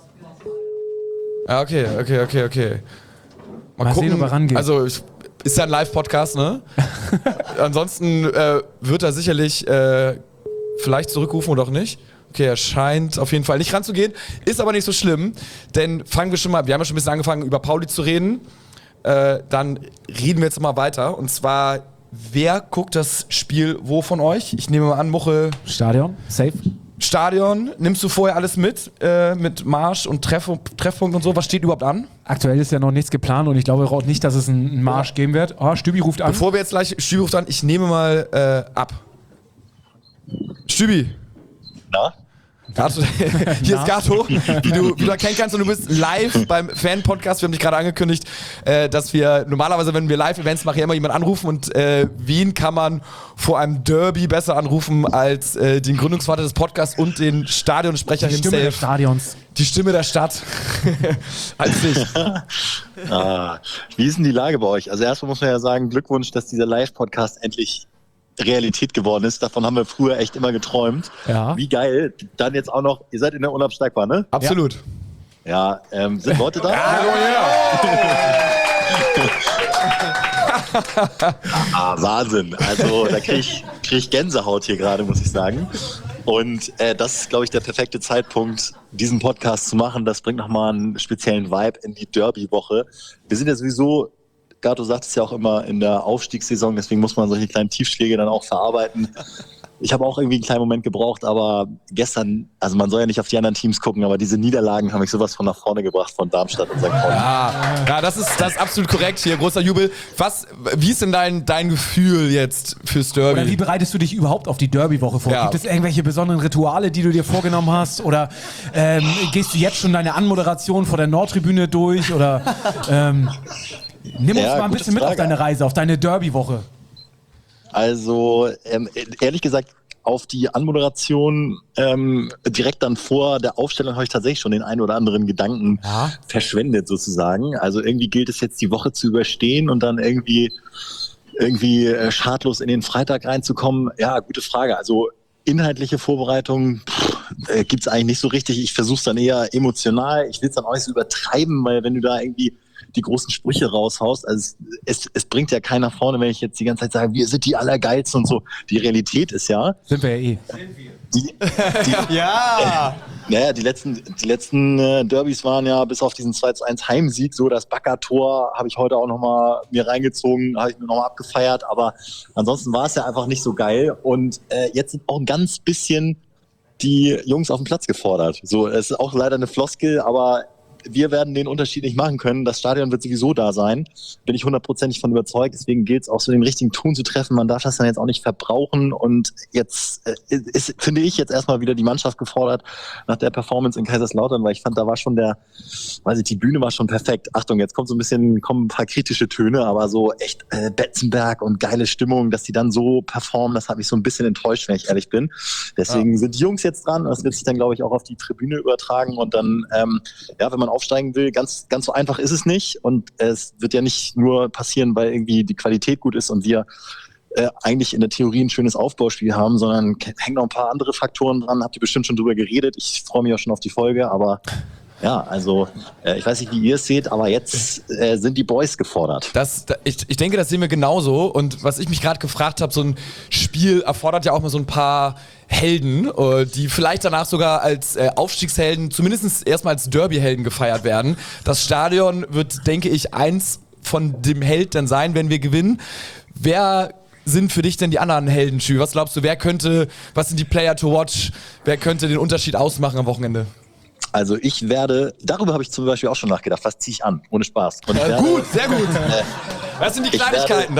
Ja, okay. Mal gucken, sehen, ob er rangeht. Also, ist ja ein Live-Podcast, ne? Ansonsten wird er sicherlich vielleicht zurückrufen oder auch nicht. Okay, er scheint auf jeden Fall nicht ranzugehen. Ist aber nicht so schlimm, denn fangen wir schon mal, wir haben ja schon ein bisschen angefangen, über Pauli zu reden. Dann reden wir jetzt mal weiter. Und zwar, wer guckt das Spiel wo von euch? Ich nehme mal an, Muche. Stadion, safe. Stadion, nimmst du vorher alles mit Marsch und Treffpunkt und so? Was steht überhaupt an? Aktuell ist ja noch nichts geplant und ich glaube auch nicht, dass es einen Marsch geben wird. Oh, Stübi ruft an. Bevor wir jetzt gleich, Stübi ruft an, ich nehme mal ab. Stübi. Na? Gato, hier ist Gato, wie du erkennen kannst, und du bist live beim Fan-Podcast. Wir haben dich gerade angekündigt, dass wir normalerweise, wenn wir Live-Events machen, ja immer jemanden anrufen, und wen kann man vor einem Derby besser anrufen als den Gründungsvater des Podcasts und den Stadionsprecher himself. Die Stimme des Stadions. Die Stimme der Stadt. Als dich. Wie ist denn die Lage bei euch? Also erstmal muss man ja sagen, Glückwunsch, dass dieser Live-Podcast endlich Realität geworden ist. Davon haben wir früher echt immer geträumt. Ja. Wie geil. Dann jetzt auch noch, ihr seid in der unabsteigbar, ne? Absolut. Ja, sind Leute da? Wahnsinn. Also da krieg ich Gänsehaut hier gerade, muss ich sagen. Und das ist, glaube ich, der perfekte Zeitpunkt, diesen Podcast zu machen. Das bringt nochmal einen speziellen Vibe in die Derby-Woche. Wir sind ja sowieso, Gato sagt es ja auch immer, in der Aufstiegssaison, deswegen muss man solche kleinen Tiefschläge dann auch verarbeiten. Ich habe auch irgendwie einen kleinen Moment gebraucht, aber gestern, also man soll ja nicht auf die anderen Teams gucken, aber diese Niederlagen haben mich sowas von nach vorne gebracht von Darmstadt und St. Pauli. Ja, das ist absolut korrekt hier, großer Jubel. Wie ist denn dein Gefühl jetzt fürs Derby? Oder wie bereitest du dich überhaupt auf die Derby-Woche vor? Ja. Gibt es irgendwelche besonderen Rituale, die du dir vorgenommen hast? Oder gehst du jetzt schon deine Anmoderation vor der Nordtribüne durch? Oder nimm uns mal ein bisschen mit auf deine Reise, auf deine Derby-Woche. Also, ehrlich gesagt, auf die Anmoderation direkt dann vor der Aufstellung habe ich tatsächlich schon den einen oder anderen Gedanken verschwendet sozusagen. Also irgendwie gilt es jetzt, die Woche zu überstehen und dann irgendwie schadlos in den Freitag reinzukommen. Ja, gute Frage. Also inhaltliche Vorbereitung gibt es eigentlich nicht so richtig. Ich versuche es dann eher emotional. Ich will es dann auch nicht so übertreiben, weil wenn du da irgendwie die großen Sprüche raushaust. Also es bringt ja keiner vorne, wenn ich jetzt die ganze Zeit sage, wir sind die Allergeilsten und so. Die Realität ist ja... Sind wir ja eh. Ja! Naja, die letzten Derbys waren ja bis auf diesen 2-1 Heimsieg so, das Backer-Tor habe ich heute auch nochmal mir reingezogen, habe ich mir nochmal abgefeiert, aber ansonsten war es ja einfach nicht so geil und jetzt sind auch ein ganz bisschen die Jungs auf dem Platz gefordert. So, es ist auch leider eine Floskel, aber wir werden den Unterschied nicht machen können. Das Stadion wird sowieso da sein. Bin ich 100% von überzeugt. Deswegen gilt es auch so den richtigen Ton zu treffen. Man darf das dann jetzt auch nicht verbrauchen. Und jetzt ist, finde ich, jetzt erstmal wieder die Mannschaft gefordert nach der Performance in Kaiserslautern, weil ich fand, da war schon die Bühne war schon perfekt. Achtung, jetzt kommen ein paar kritische Töne, aber so echt Betzenberg und geile Stimmung, dass die dann so performen, das hat mich so ein bisschen enttäuscht, wenn ich ehrlich bin. Deswegen sind die Jungs jetzt dran. Das wird sich dann, glaube ich, auch auf die Tribüne übertragen. Und dann, wenn man aufsteigen will, ganz so einfach ist es nicht und es wird ja nicht nur passieren, weil irgendwie die Qualität gut ist und wir eigentlich in der Theorie ein schönes Aufbauspiel haben, sondern hängen noch ein paar andere Faktoren dran, habt ihr bestimmt schon drüber geredet, ich freue mich auch schon auf die Folge, aber ja, also ich weiß nicht, wie ihr es seht, aber jetzt sind die Boys gefordert. Ich denke, das sehen wir genauso. Und was ich mich gerade gefragt habe, so ein Spiel erfordert ja auch mal so ein paar Helden, die vielleicht danach sogar als Aufstiegshelden, zumindest erstmal als Derby-Helden gefeiert werden. Das Stadion wird, denke ich, eins von dem Held dann sein, wenn wir gewinnen. Wer sind für dich denn die anderen Helden, Schü? Was glaubst du, was sind die Player to watch? Wer könnte den Unterschied ausmachen am Wochenende? Also darüber habe ich zum Beispiel auch schon nachgedacht, was ziehe ich an, ohne Spaß. Und gut, sehr gut. Das sind die Kleinigkeiten.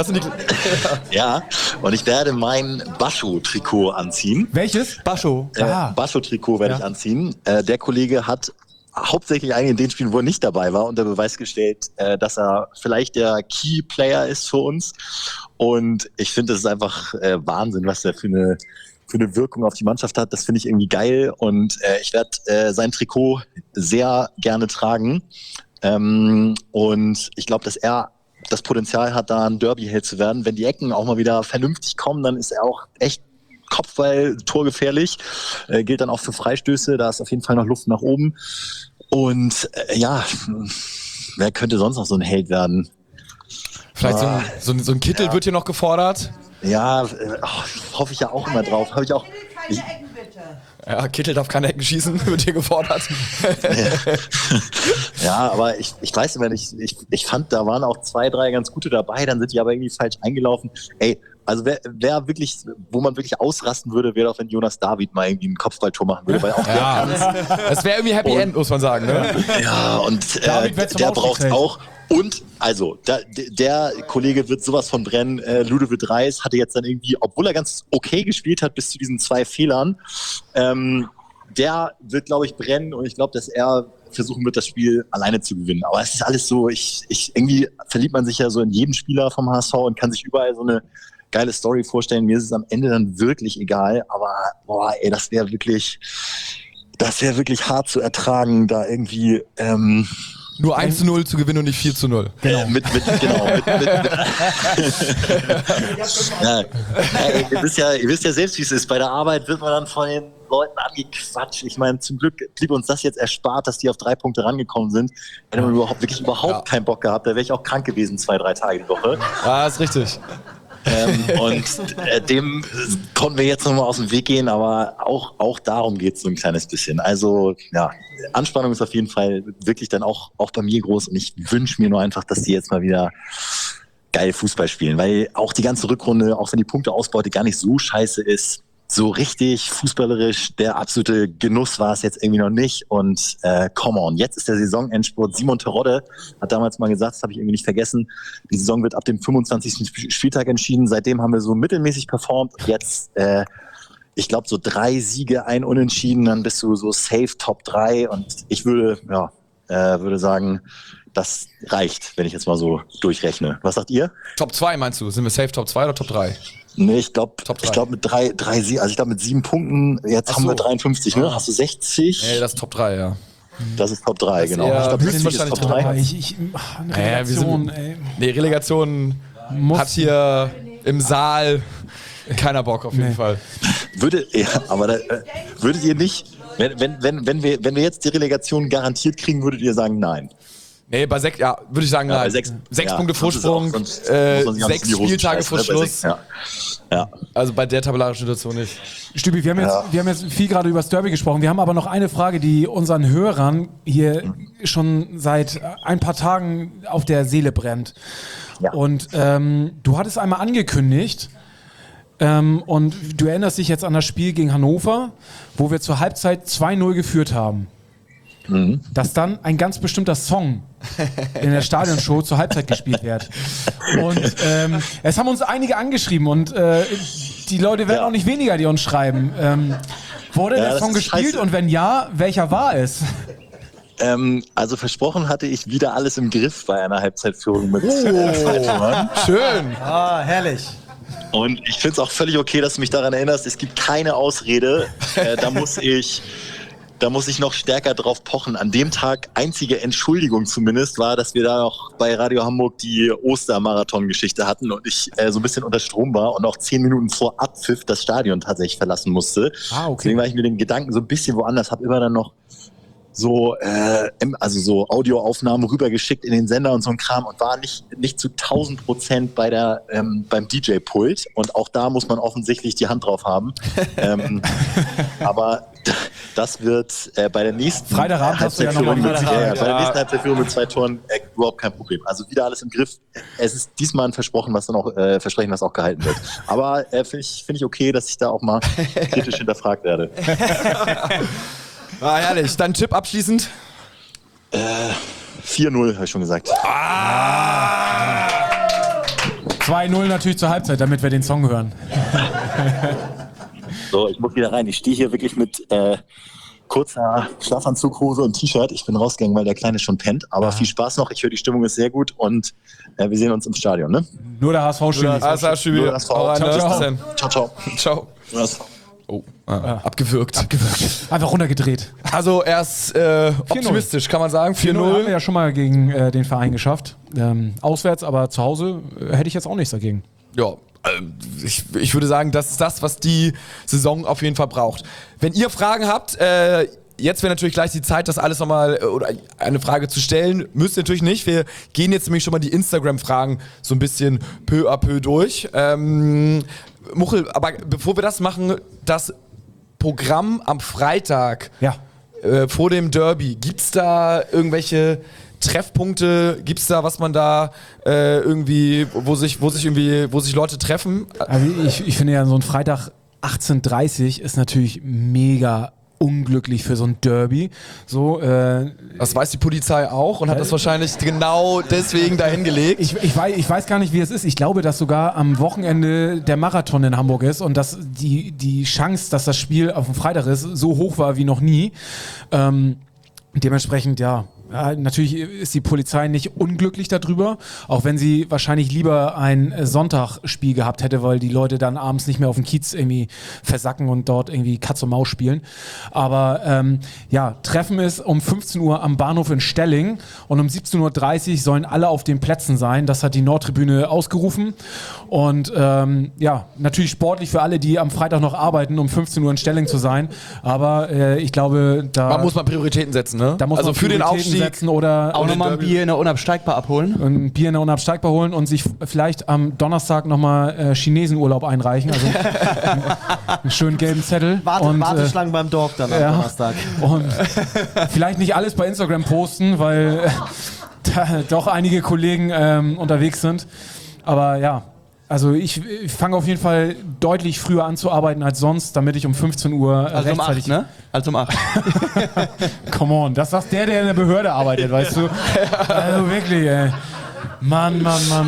Ja, und ich werde mein Bascho-Trikot anziehen. Welches? Bascho. Bascho-Trikot werde ich anziehen. Der Kollege hat hauptsächlich eigentlich in den Spielen, wo er nicht dabei war, unter Beweis gestellt, dass er vielleicht der Key-Player ist für uns. Und ich finde, das ist einfach Wahnsinn, was der für eine Wirkung auf die Mannschaft hat. Das finde ich irgendwie geil und ich werde sein Trikot sehr gerne tragen. Und ich glaube, dass er das Potenzial hat, da ein Derby-Held zu werden. Wenn die Ecken auch mal wieder vernünftig kommen, dann ist er auch echt Kopfball torgefährlich. Gilt dann auch für Freistöße. Da ist auf jeden Fall noch Luft nach oben. Und wer könnte sonst noch so ein Held werden? Vielleicht so ein Kittel wird hier noch gefordert. Ja, hoffe ich ja auch immer drauf. Habe ich auch. Keine Ecken, bitte. Ja, Kittel darf keine Ecken schießen, wird hier gefordert. Ja, aber ich weiß immer nicht, ich fand, da waren auch 2, 3 ganz gute dabei, dann sind die aber irgendwie falsch eingelaufen. Ey, also wer wirklich, wo man wirklich ausrasten würde, wäre doch, wenn Jonas David mal irgendwie ein Kopfballtor machen würde, weil auch der kann. Das wäre irgendwie Happy End, muss man sagen, ne? Ja, und der braucht auch. Und also, der Kollege wird sowas von brennen. Ludovic Reis hatte jetzt dann irgendwie, obwohl er ganz okay gespielt hat bis zu diesen 2 Fehlern, der wird, glaube ich, brennen und ich glaube, dass er versuchen wird, das Spiel alleine zu gewinnen. Aber es ist alles so, irgendwie verliebt man sich ja so in jeden Spieler vom HSV und kann sich überall so eine geile Story vorstellen. Mir ist es am Ende dann wirklich egal, aber das wäre wirklich hart zu ertragen, da irgendwie nur 1:0 zu gewinnen und nicht 4:0. Genau. Ja, ihr wisst ja selbst, wie es ist. Bei der Arbeit wird man dann von den Leuten angequatscht. Ich meine, zum Glück blieb uns das jetzt erspart, dass die auf 3 Punkte rangekommen sind. Hätte man überhaupt keinen Bock gehabt, da wäre ich auch krank gewesen 2, 3 Tage die Woche. Ja, ist richtig. Dem konnten wir jetzt nochmal aus dem Weg gehen, aber auch darum geht es so ein kleines bisschen. Also ja, Anspannung ist auf jeden Fall wirklich dann auch bei mir groß und ich wünsche mir nur einfach, dass die jetzt mal wieder geil Fußball spielen, weil auch die ganze Rückrunde, auch wenn die Punkteausbeute gar nicht so scheiße ist, so richtig fußballerisch, der absolute Genuss war es jetzt irgendwie noch nicht und come on, jetzt ist der Saisonendspurt. Simon Terodde hat damals mal gesagt, das habe ich irgendwie nicht vergessen, die Saison wird ab dem 25. Spieltag entschieden, seitdem haben wir so mittelmäßig performt und jetzt, ich glaube so 3 Siege, 1 Unentschieden, dann bist du so safe Top 3 und ich würde sagen, das reicht, wenn ich jetzt mal so durchrechne. Was sagt ihr? Top 2 meinst du? Sind wir safe Top 2 oder Top 3? Nee, ich glaube mit 3 Siegen, also ich glaube mit 7 Punkten, jetzt haben wir 53, ne? Hast du 60? Nee, das ist Top 3, ja. Das ist Top 3, genau. Ich glaube, das ist wahrscheinlich Top 3. Relegation, Relegation hat hier im Saal keiner Bock auf jeden Fall. Würdet ihr nicht, wenn wir jetzt die Relegation garantiert kriegen, würdet ihr sagen nein? Nee, bei 6, ja, würde ich sagen, Ja, bei nein. sechs- 6 ja, Punkte sonst ist auch- Vorsprung, sonst muss man sich auch nicht 6 in die Hosen Spieltage scheißen, vor ne, bei Schluss. sechs, ja. Also bei der tabellarischen Situation nicht. Stübi, wir haben jetzt viel gerade über das Derby gesprochen. Wir haben aber noch eine Frage, die unseren Hörern hier schon seit ein paar Tagen auf der Seele brennt. Ja. Und du hattest einmal angekündigt, und du erinnerst dich jetzt an das Spiel gegen Hannover, wo wir zur Halbzeit 2-0 geführt haben. Dass dann ein ganz bestimmter Song in der Stadionshow zur Halbzeit gespielt wird. Und es haben uns einige angeschrieben und die Leute werden auch nicht weniger, die uns schreiben. Wurde der das Song ist gespielt scheiße. und wenn ja, welcher war es? Also versprochen hatte ich wieder alles im Griff bei einer Halbzeitführung mit 2 Toren. Schön. Ah, herrlich. Und ich finde es auch völlig okay, dass du mich daran erinnerst, es gibt keine Ausrede. Da muss ich noch stärker drauf pochen. An dem Tag, einzige Entschuldigung zumindest, war, dass wir da noch bei Radio Hamburg die Ostermarathon-Geschichte hatten und ich so ein bisschen unter Strom war und auch 10 Minuten vor Abpfiff das Stadion tatsächlich verlassen musste. Okay. Deswegen war ich mit den Gedanken so ein bisschen woanders, habe immer dann noch so Audioaufnahmen rübergeschickt in den Sender und so ein Kram und war nicht zu 1000% bei beim DJ-Pult und auch da muss man offensichtlich die Hand drauf haben. Aber das wird bei der nächsten Freitagabend hast du ja noch mal Halbzeitführung bei der nächsten Halbzeitführung mit 2 Toren überhaupt kein Problem. Also wieder alles im Griff. Es ist diesmal ein Versprechen, was auch gehalten wird. Aber finde ich okay, dass ich da auch mal kritisch hinterfragt werde. Ah, herrlich. Dann Tipp abschließend. 4-0, habe ich schon gesagt. 2-0 natürlich zur Halbzeit, damit wir den Song hören. So, ich muss wieder rein. Ich stehe hier wirklich mit kurzer Schlafanzughose und T-Shirt. Ich bin rausgegangen, weil der Kleine schon pennt. Aber viel Spaß noch. Ich höre, die Stimmung ist sehr gut und wir sehen uns im Stadion. Ne? Nur der HSV-Stübi. Alles klar, Stübi. Nur das Hau rein, Ciao, ne? ciao. Bis dann. Ciao. Ciao. Nur das Oh, abgewürgt. Einfach runtergedreht. Also er ist optimistisch, kann man sagen. 4-0 haben wir 4-0. ja schon mal gegen den Verein geschafft. Auswärts, aber zu Hause hätte ich jetzt auch nichts dagegen. Ja, ich würde sagen, das ist das, was die Saison auf jeden Fall braucht. Wenn ihr Fragen habt, jetzt wäre natürlich gleich die Zeit, das alles nochmal oder eine Frage zu stellen. Müsst ihr natürlich nicht. Wir gehen jetzt nämlich schon mal die Instagram-Fragen so ein bisschen peu à peu durch. Muchel, aber bevor wir das machen, das Programm am Freitag vor dem Derby, gibt's da irgendwelche Treffpunkte? Gibt's da, was man da irgendwie, wo sich Leute treffen? Also ich finde ja, so ein Freitag 18:30 ist natürlich mega unglücklich für so ein Derby. So, das weiß die Polizei auch und hat das wahrscheinlich genau deswegen dahin gelegt. Ich weiß gar nicht, wie es ist. Ich glaube, dass sogar am Wochenende der Marathon in Hamburg ist und dass die Chance, dass das Spiel auf dem Freitag ist, so hoch war wie noch nie. Dementsprechend, ja, natürlich ist die Polizei nicht unglücklich darüber, auch wenn sie wahrscheinlich lieber ein Sonntagspiel gehabt hätte, weil die Leute dann abends nicht mehr auf dem Kiez irgendwie versacken und dort irgendwie Katz und Maus spielen. Aber Treffen ist um 15 Uhr am Bahnhof in Stelling und um 17:30 Uhr sollen alle auf den Plätzen sein. Das hat die Nordtribüne ausgerufen. Und natürlich sportlich für alle, die am Freitag noch arbeiten, um 15 Uhr in Stelling zu sein. Aber ich glaube, da muss man Prioritäten setzen, ne? Da muss also man für den Aufstieg setzen oder auch nochmal ein Bier in der Unabsteigbar abholen. Ein Bier in der Unabsteigbar holen und sich vielleicht am Donnerstag nochmal Chinesenurlaub einreichen. Also einen schönen gelben Zettel. Warteschlangen beim Dog dann am Donnerstag. Und vielleicht nicht alles bei Instagram posten, weil da doch einige Kollegen unterwegs sind. Aber ja, also ich fange auf jeden Fall deutlich früher an zu arbeiten als sonst, damit ich um 15 Uhr rechtzeitig... Um 8, ne? Also um 8. Come on, das sagt der in der Behörde arbeitet, weißt du? Also wirklich, ey. Mann.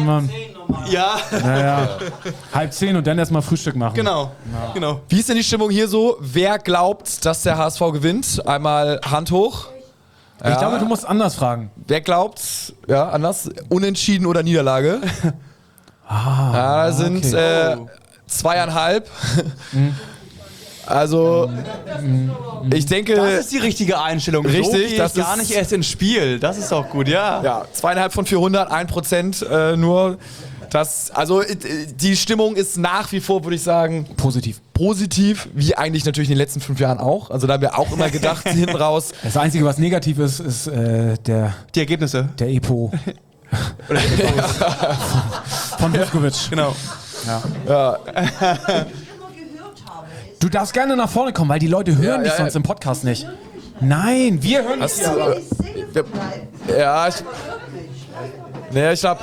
Ja. Naja, 9:30 und dann erstmal Frühstück machen. Genau. Wie ist denn die Stimmung hier so? Wer glaubt, dass der HSV gewinnt? Einmal Hand hoch. Ich glaube, du musst anders fragen. Wer glaubt, anders? Unentschieden oder Niederlage? Da sind 2,5. Also, ich denke... Das ist die richtige Einstellung. Richtig, so gehe das ich gar ist- nicht erst ins Spiel. Das ist auch gut, ja. Ja, 2,5 von 400, 1% nur. Die Stimmung ist nach wie vor, würde ich sagen, positiv, wie eigentlich natürlich in den letzten 5 Jahren auch. Also da haben wir auch immer gedacht, hinten raus. Das Einzige, was negativ ist, ist die Ergebnisse. Der Epo. von Vuskovic. Genau. Ja. Du darfst gerne nach vorne kommen, weil die Leute hören dich sonst im Podcast nicht. Nein, wir hören dich. Ja, ich glaube...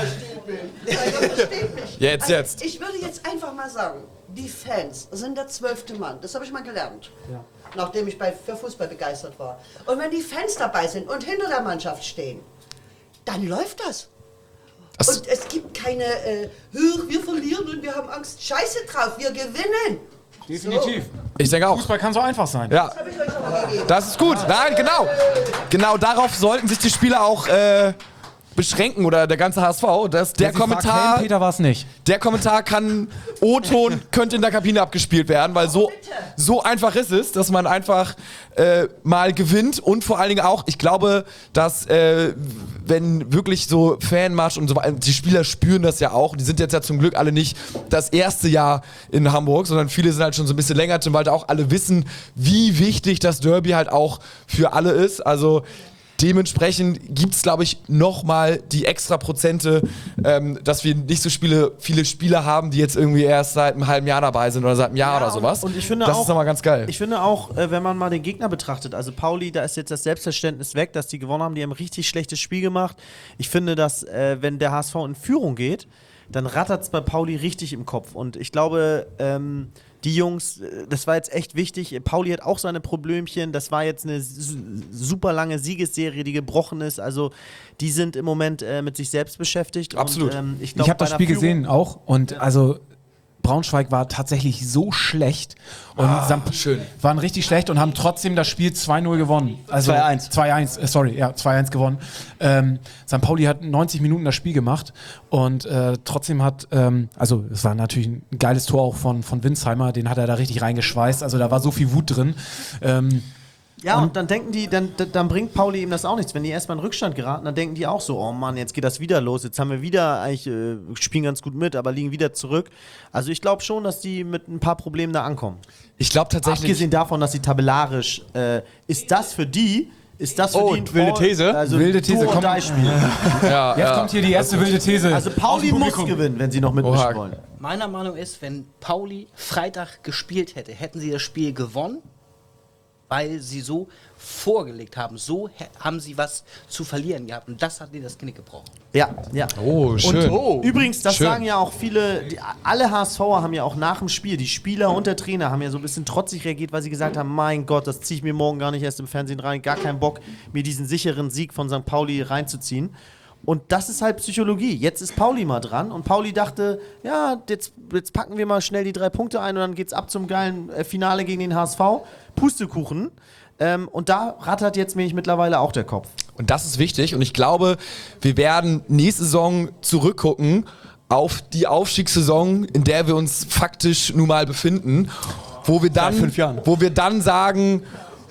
Jetzt. Ich würde jetzt einfach mal sagen, die Fans sind der 12. Mann. Das habe ich mal gelernt. Ja. Nachdem ich für Fußball begeistert war. Und wenn die Fans dabei sind und hinter der Mannschaft stehen, dann läuft das. Und es gibt keine, wir verlieren und wir haben Angst. Scheiße drauf, wir gewinnen. Definitiv. So. Ich denke auch. Fußball kann so einfach sein. Ja. Das habe ich euch schon mal gegeben. Das ist gut. Nein, genau. Genau darauf sollten sich die Spieler auch beschränken oder der ganze HSV. Der Kommentar, Peter war es nicht. Der Kommentar kann O-Ton könnte in der Kabine abgespielt werden, weil so einfach ist es, dass man einfach mal gewinnt und vor allen Dingen auch, ich glaube, dass wenn wirklich so Fanmarsch und so weiter, die Spieler spüren das ja auch, die sind jetzt ja zum Glück alle nicht das erste Jahr in Hamburg, sondern viele sind halt schon so ein bisschen länger, weil auch alle wissen, wie wichtig das Derby halt auch für alle ist. Also dementsprechend gibt es, glaube ich, nochmal die extra Prozente, dass wir nicht so viele Spieler haben, die jetzt irgendwie erst seit einem halben Jahr dabei sind oder seit einem Jahr oder sowas. Und ich finde das auch, ist nochmal ganz geil. Ich finde auch, wenn man mal den Gegner betrachtet, also Pauli, da ist jetzt das Selbstverständnis weg, dass die gewonnen haben, die haben ein richtig schlechtes Spiel gemacht. Ich finde, dass wenn der HSV in Führung geht, dann rattert es bei Pauli richtig im Kopf. Und ich glaube, die Jungs, das war jetzt echt wichtig. Pauli hat auch seine Problemchen. Das war jetzt eine super lange Siegesserie, die gebrochen ist. Also die sind im Moment mit sich selbst beschäftigt. Absolut. Und, ich habe das Spiel gesehen auch und also Braunschweig war tatsächlich so schlecht und schön. waren richtig schlecht und haben trotzdem das Spiel 2-0 gewonnen. Also 2-1 gewonnen. St. Pauli hat 90 Minuten das Spiel gemacht und trotzdem hat, also es war natürlich ein geiles Tor auch von Winsheimer, den hat er da richtig reingeschweißt, also da war so viel Wut drin. Ja, und dann denken die, dann bringt Pauli ihm das auch nichts. Wenn die erstmal in Rückstand geraten, dann denken die auch so, oh Mann, jetzt geht das wieder los. Jetzt haben wir wieder, eigentlich spielen ganz gut mit, aber liegen wieder zurück. Also ich glaube schon, dass die mit ein paar Problemen da ankommen. Ich glaube tatsächlich... Abgesehen davon, dass sie tabellarisch, ist das für die wilde These. Also wilde These, komm. Jetzt kommt hier die erste wilde These. Also Pauli muss gewinnen, wenn sie noch mitmischen wollen. Meiner Meinung ist, wenn Pauli Freitag gespielt hätte, hätten sie das Spiel gewonnen, weil sie so vorgelegt haben. So haben sie was zu verlieren gehabt. Und das hat ihnen das Knick gebrochen. Ja. Oh, schön. Und übrigens, das sagen ja auch viele, alle HSVer haben ja auch nach dem Spiel, die Spieler und der Trainer haben ja so ein bisschen trotzig reagiert, weil sie gesagt haben, mein Gott, das ziehe ich mir morgen gar nicht erst im Fernsehen rein. Gar keinen Bock, mir diesen sicheren Sieg von St. Pauli reinzuziehen. Und das ist halt Psychologie. Jetzt ist Pauli mal dran und Pauli dachte, ja, jetzt packen wir mal schnell die 3 Punkte ein und dann geht's ab zum geilen Finale gegen den HSV. Pustekuchen. Und da rattert jetzt nämlich mittlerweile auch der Kopf. Und das ist wichtig und ich glaube, wir werden nächste Saison zurückgucken auf die Aufstiegssaison, in der wir uns faktisch nun mal befinden, wo wir dann sagen,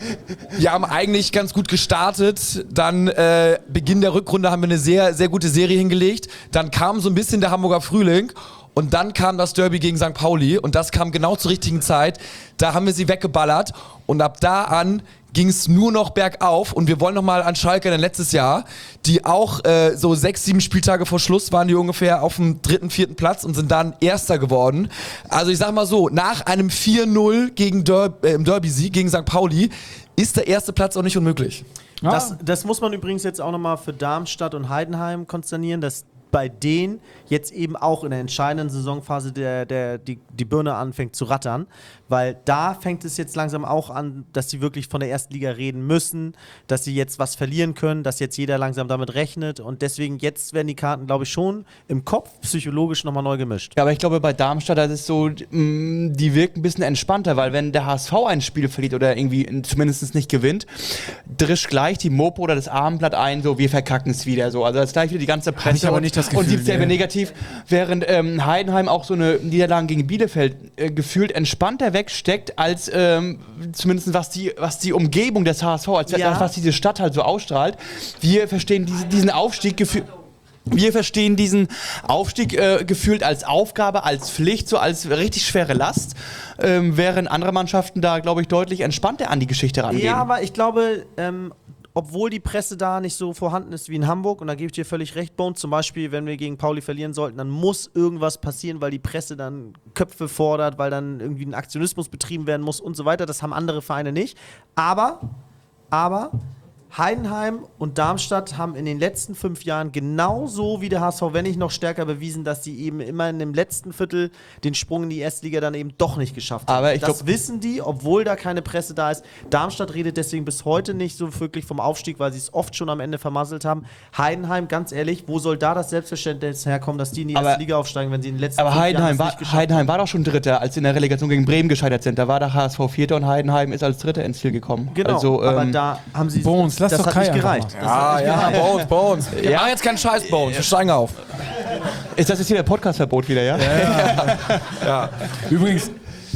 wir haben eigentlich ganz gut gestartet, dann Beginn der Rückrunde haben wir eine sehr, sehr gute Serie hingelegt, dann kam so ein bisschen der Hamburger Frühling und dann kam das Derby gegen St. Pauli und das kam genau zur richtigen Zeit, da haben wir sie weggeballert und ab da an ging es nur noch bergauf und wir wollen nochmal an Schalke denn letztes Jahr, die auch so 6, 7 Spieltage vor Schluss waren die ungefähr auf dem 3., 4. Platz und sind dann Erster geworden. Also ich sag mal so, nach einem 4-0 gegen Derby-Sieg gegen St. Pauli ist der erste Platz auch nicht unmöglich. Das muss man übrigens jetzt auch nochmal für Darmstadt und Heidenheim konsternieren, dass bei denen jetzt eben auch in der entscheidenden Saisonphase die Birne anfängt zu rattern, weil da fängt es jetzt langsam auch an, dass sie wirklich von der ersten Liga reden müssen, dass sie jetzt was verlieren können, dass jetzt jeder langsam damit rechnet und deswegen jetzt werden die Karten, glaube ich, schon im Kopf psychologisch nochmal neu gemischt. Ja, aber ich glaube bei Darmstadt, das ist so, die wirken ein bisschen entspannter, weil wenn der HSV ein Spiel verliert oder irgendwie zumindest nicht gewinnt, drischt gleich die Mopo oder das Abendblatt ein, so wir verkacken es wieder so. Also das ist gleich wieder die ganze Presse. Ich aber nicht das Gefühl, und sieht selber negativ, während Heidenheim auch so eine Niederlage gegen Bielefeld gefühlt entspannter wegsteckt, als zumindest was die Umgebung des HSV, als was diese Stadt halt so ausstrahlt. Wir verstehen diesen Aufstieg gefühlt. Wir verstehen diesen Aufstieg gefühlt als Aufgabe, als Pflicht, so als richtig schwere Last, während andere Mannschaften da, glaube ich, deutlich entspannter an die Geschichte rangehen. Ja, aber ich glaube, obwohl die Presse da nicht so vorhanden ist wie in Hamburg, und da gebe ich dir völlig recht, Bones, zum Beispiel, wenn wir gegen Pauli verlieren sollten, dann muss irgendwas passieren, weil die Presse dann Köpfe fordert, weil dann irgendwie ein Aktionismus betrieben werden muss und so weiter. Das haben andere Vereine nicht. Aber Heidenheim und Darmstadt haben in den letzten 5 Jahren genauso wie der HSV, wenn nicht noch stärker, bewiesen, dass sie eben immer in dem letzten Viertel den Sprung in die Erstliga dann eben doch nicht geschafft haben. Aber das wissen die, obwohl da keine Presse da ist. Darmstadt redet deswegen bis heute nicht so wirklich vom Aufstieg, weil sie es oft schon am Ende vermasselt haben. Heidenheim, ganz ehrlich, wo soll da das Selbstverständnis herkommen, dass die in die erste Liga aufsteigen, wenn sie in den letzten 5 Jahren Heidenheim es nicht geschafft Heidenheim haben? war doch schon Dritter, als sie in der Relegation gegen Bremen gescheitert sind. Da war der HSV Vierter und Heidenheim ist als Dritter ins Ziel gekommen. Genau, also, aber da haben sie Bones, lass das doch hat Kai nicht einfach gereicht. mal. Das hat nicht gereicht. Bones. Ja, mach jetzt keinen Scheiß, Bones. Wir steigen auf. Ist das jetzt hier der Podcast-Verbot wieder, ja? Ja. Übrigens,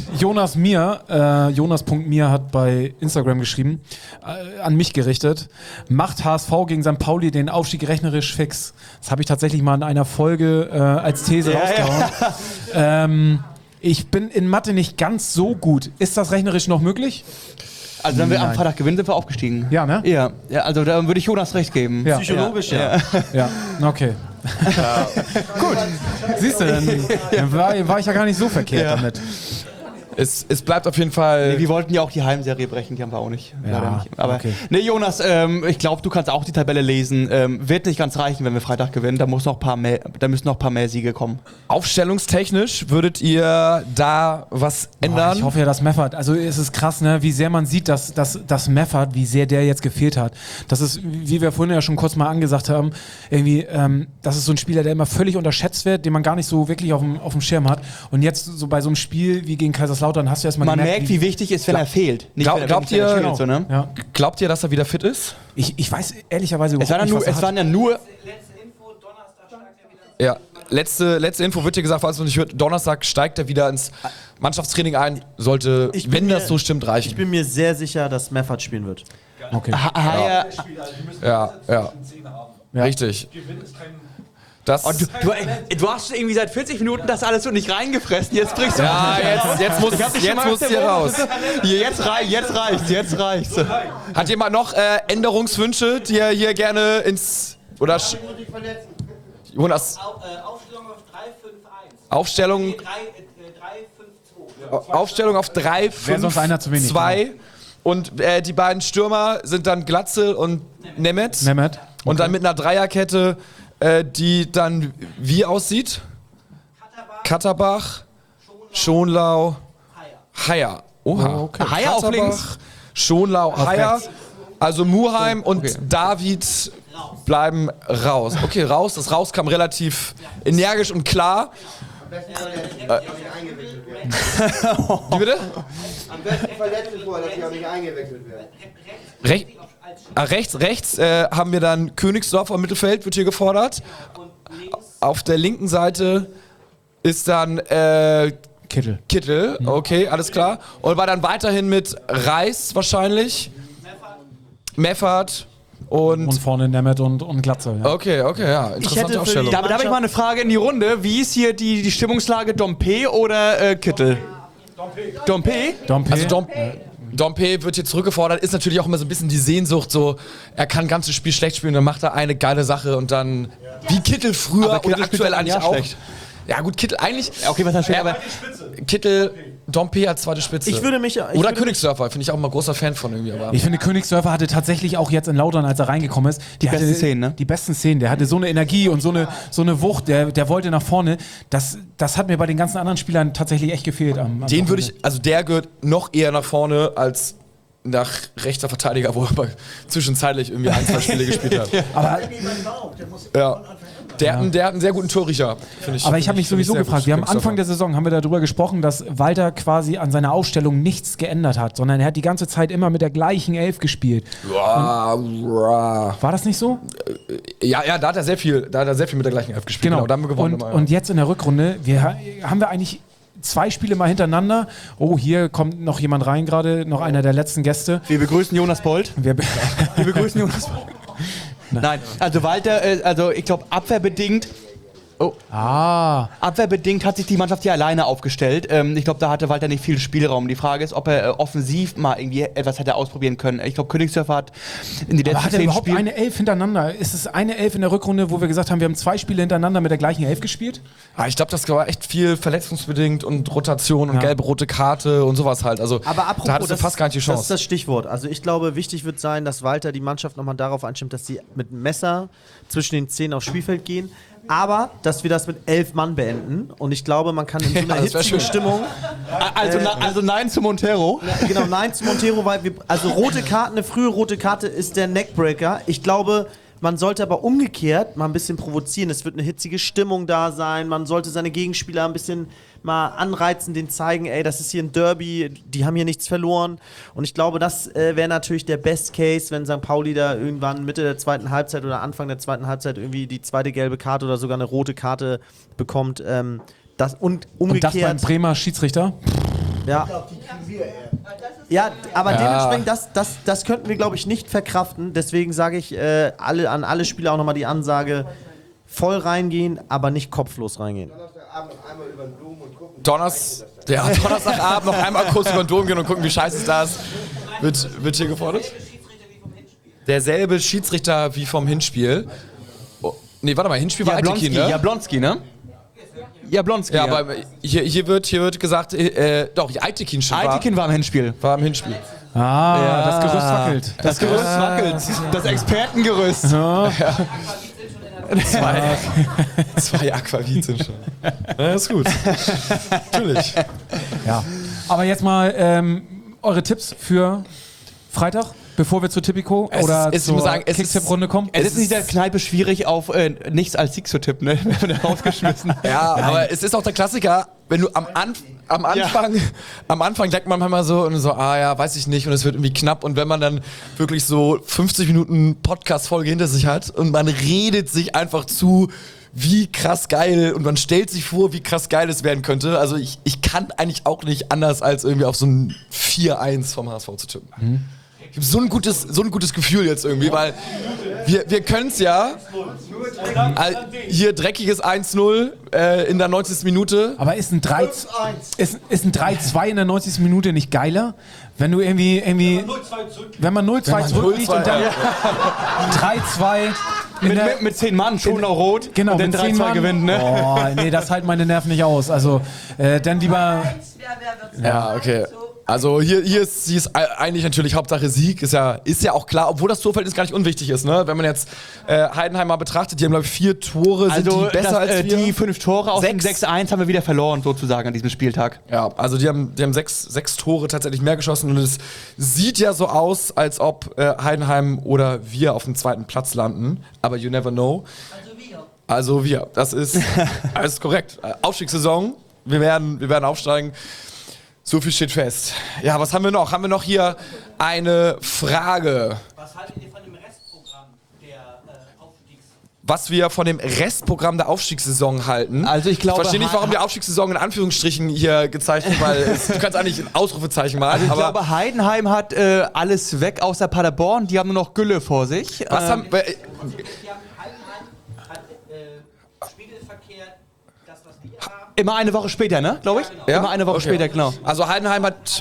Jonas.mir hat bei Instagram geschrieben, an mich gerichtet, macht HSV gegen St. Pauli den Aufstieg rechnerisch fix. Das habe ich tatsächlich mal in einer Folge als These rausgehauen. Ich bin in Mathe nicht ganz so gut. Ist das rechnerisch noch möglich? Also wenn wir am Freitag gewinnen, sind wir aufgestiegen. Ja, ne? Ja, also da würde ich Jonas recht geben. Ja. Psychologisch, ja. Ja, okay. Gut. Siehst du, dann war ich ja gar nicht so verkehrt damit. Es bleibt auf jeden Fall. Nee, wir wollten ja auch die Heimserie brechen, die haben wir auch nicht. Leider nicht. Aber okay. nee, Jonas, ich glaube, du kannst auch die Tabelle lesen. Wird nicht ganz reichen, wenn wir Freitag gewinnen. Da müssen noch ein paar mehr Siege kommen. Aufstellungstechnisch würdet ihr da was ändern? Ich hoffe ja, dass Meffert, also es ist krass, ne, wie sehr man sieht, dass Meffert, wie sehr der jetzt gefehlt hat. Das ist, wie wir vorhin ja schon kurz mal angesagt haben, irgendwie, das ist so ein Spieler, der immer völlig unterschätzt wird, den man gar nicht so wirklich auf dem Schirm hat. Und jetzt so bei so einem Spiel wie gegen Kaiserslautern hast du erstmal Man gemerkt, merkt, wie wichtig ist, wenn er fehlt. Nicht, wenn er Glaubt wirklich ihr, spielt, so, ne? Ja. Glaubt ihr, dass er wieder fit ist? Ich weiß ehrlicherweise Es waren ja nur Ja, letzte Info wird dir gesagt, falls du nicht hört, Donnerstag steigt er wieder ins Mannschaftstraining ein, sollte, wenn das so stimmt, reichen. Ich bin mir sehr sicher, dass Meffert spielen wird. Okay. Ja. Richtig. Das du hast irgendwie seit 40 Minuten das alles so nicht reingefressen. Jetzt brichst du. ja, jetzt muss hier raus. Jetzt reicht's. Hat jemand noch Änderungswünsche, die er hier gerne ins... Oder Jonas, Aufstellung Aufstellung auf Wäre sonst einer zu wenig, 3-5-2 und die beiden Stürmer sind dann Glatzel und Nemeth. Und dann mit einer Dreierkette, die dann wie aussieht? Katterbach, Schonlau, Haier. Oha. okay. Haier auf Katterbach, links. Schonlau, Haier. rechts. Also Muheim und Okay. David bleiben raus. Okay, raus. Das Raus kam relativ energisch und klar. Wie bitte? Am besten Verletzte vor, dass sie auch nicht eingewechselt werden. Rechts haben wir dann Königsdorf im Mittelfeld, wird hier gefordert. Auf der linken Seite ist dann Kittel, okay, alles klar. Und war dann weiterhin mit Reis wahrscheinlich. Meffert Und vorne Nemeth und Glatzel. Ja. Okay, ja. Interessante Aufstellung. Da habe ich mal eine Frage in die Runde. Wie ist hier die Stimmungslage? Dompe oder Kittel? Dompe. Also Dompe wird hier zurückgefordert, ist natürlich auch immer so ein bisschen die Sehnsucht, so er kann ein ganzes Spiel schlecht spielen, dann macht er eine geile Sache und dann, wie Kittel früher Aber Kittel oder aktuell spielt eigentlich ja auch. schlecht. Ja gut, Kittel eigentlich. Okay, was hast du aber Kittel, Dompe als zweite Spitze. Oder Königsdörfer, finde ich auch mal großer Fan von irgendwie. Aber Ich finde, Königsdörfer hatte tatsächlich auch jetzt in Lautern, als er reingekommen ist, die besten Szenen, ne? Die besten Szenen. Der hatte so eine Energie und so eine Wucht, der wollte nach vorne. Das hat mir bei den ganzen anderen Spielern tatsächlich echt gefehlt. den würde ich, also der gehört noch eher nach vorne als nach rechter Verteidiger, wo er zwischenzeitlich irgendwie 1-2 Spiele gespielt hat. Aber Ja. Der hat einen sehr guten Torriecher, finde ich. Aber ich habe mich sowieso sehr gefragt, gut, wir haben Königsdörfer. Anfang der Saison haben wir darüber gesprochen, dass Walter quasi an seiner Aufstellung nichts geändert hat, sondern er hat die ganze Zeit immer mit der gleichen Elf gespielt. War das nicht so? Ja, da hat er sehr viel mit der gleichen Elf gespielt. Genau. Da haben wir gewonnen. Und jetzt in der Rückrunde, haben wir eigentlich 2 Spiele mal hintereinander. Oh, hier kommt noch jemand rein gerade, noch einer der letzten Gäste. wir begrüßen Jonas Bold. Wir Wir begrüßen Jonas Bold. Nein, also Walter, also ich glaube abwehrbedingt. Abwehrbedingt hat sich die Mannschaft hier alleine aufgestellt. Ich glaube, da hatte Walter nicht viel Spielraum. Die Frage ist, ob er offensiv mal irgendwie etwas hätte ausprobieren können. Ich glaube, Königsdörfer hat in die letzten 10 hat er überhaupt Spiele eine Elf hintereinander? Ist es eine Elf in der Rückrunde, wo wir gesagt haben, wir haben 2 Spiele hintereinander mit der gleichen Elf gespielt? Ich glaube, das war echt viel verletzungsbedingt und Rotation und gelbe-rote Karte und sowas halt. Also, aber apropos, da hattest du fast gar nicht die Chance. Das ist das Stichwort. Also ich glaube, wichtig wird sein, dass Walter die Mannschaft nochmal darauf einstimmt, dass sie mit dem Messer zwischen den Zähnen aufs Spielfeld gehen. Aber, dass wir das mit 11 Mann beenden. Und ich glaube, man kann in so einer hitzigen Stimmung... Also nein zu Montero. Genau, nein zu Montero, weil also rote Karten, eine frühe rote Karte ist der Neckbreaker. Ich glaube, man sollte aber umgekehrt mal ein bisschen provozieren. Es wird eine hitzige Stimmung da sein. Man sollte seine Gegenspieler ein bisschen mal anreizen, denen zeigen, ey, das ist hier ein Derby, die haben hier nichts verloren. Und ich glaube, das wäre natürlich der Best Case, wenn St. Pauli da irgendwann Mitte der zweiten Halbzeit oder Anfang der zweiten Halbzeit irgendwie die zweite gelbe Karte oder sogar eine rote Karte bekommt. Das und umgekehrt. Und das beim Bremer Schiedsrichter? Ja. Ja, aber dementsprechend, das könnten wir, glaube ich, nicht verkraften. Deswegen sage ich an alle Spieler auch nochmal die Ansage, voll reingehen, aber nicht kopflos reingehen. Donnerstagabend noch einmal kurz über den Dom gehen und gucken, wie scheiße ist das. Wird hier gefordert? Derselbe Schiedsrichter wie vom Hinspiel. Oh, nee, warte mal, Hinspiel war Aitekin, ne? Jablonski, ne? Jablonski, ja. Aber hier wird gesagt, doch, Aitekin schon Aitekin war im Hinspiel. War im Hinspiel. Das Gerüst wackelt. Das Gerüst wackelt. Das Expertengerüst. Ja. Zwei Aquavit sind schon. Ja, ist gut. Natürlich. Ja. Aber jetzt mal eure Tipps für Freitag, bevor wir zu Tipico zur Kicktipp-Runde kommen. Es ist in dieser Kneipe schwierig, auf nichts als Sieg zu tippen, ne? Wenn man rausgeschmissen. Ja, aber es ist auch der Klassiker, wenn du am Anfang denkt man manchmal so und so, weiß ich nicht und es wird irgendwie knapp und wenn man dann wirklich so 50 Minuten Podcast-Folge hinter sich hat und man redet sich einfach zu, wie krass geil und man stellt sich vor, wie krass geil es werden könnte. Also ich kann eigentlich auch nicht anders als irgendwie auf so ein 4-1 vom HSV zu tippen. Mhm. Ich habe so ein gutes Gefühl jetzt irgendwie, weil wir können es ja. Hier dreckiges 1-0 in der 90. Minute. Aber ist ein 3-2 in der 90. Minute nicht geiler? Wenn du irgendwie wenn man 0-2 zurückliegt und dann 3-2 mit 10 Mann, schon noch rot. Genau, und dann 3-2 gewinnt, ne? Oh, nee, das halten meine Nerven nicht aus. Also, dann lieber... Ja, okay. Also hier ist eigentlich natürlich Hauptsache Sieg, ist ja auch klar, obwohl das Torverhältnis gar nicht unwichtig ist, ne? Wenn man jetzt Heidenheim mal betrachtet, die haben glaube ich 4 Tore, sind die besser als wir? Die 5 Tore aus dem 6-1 haben wir wieder verloren sozusagen an diesem Spieltag. Ja, also die haben 6 Tore tatsächlich mehr geschossen und es sieht ja so aus, als ob Heidenheim oder wir auf dem 2. Platz landen, aber you never know. Also wir, das ist alles korrekt. Aufstiegssaison, wir werden aufsteigen. So viel steht fest. Ja, was haben wir noch? Haben wir noch hier eine Frage? Was haltet ihr von dem Restprogramm der Aufstiegssaison? Was wir von dem Restprogramm der Aufstiegssaison halten. Also ich glaube, verstehe nicht, warum die Aufstiegssaison in Anführungsstrichen hier gezeichnet, weil du kannst eigentlich ein Ausrufezeichen machen. Also ich glaube, Heidenheim hat alles weg außer Paderborn. Die haben nur noch Gülle vor sich. Was haben Heidenheim hat Spiegelverkehr, das was wir haben. Immer eine Woche später, ne? Glaube ich? Ja? Immer eine Woche später, genau. Also Heidenheim hat...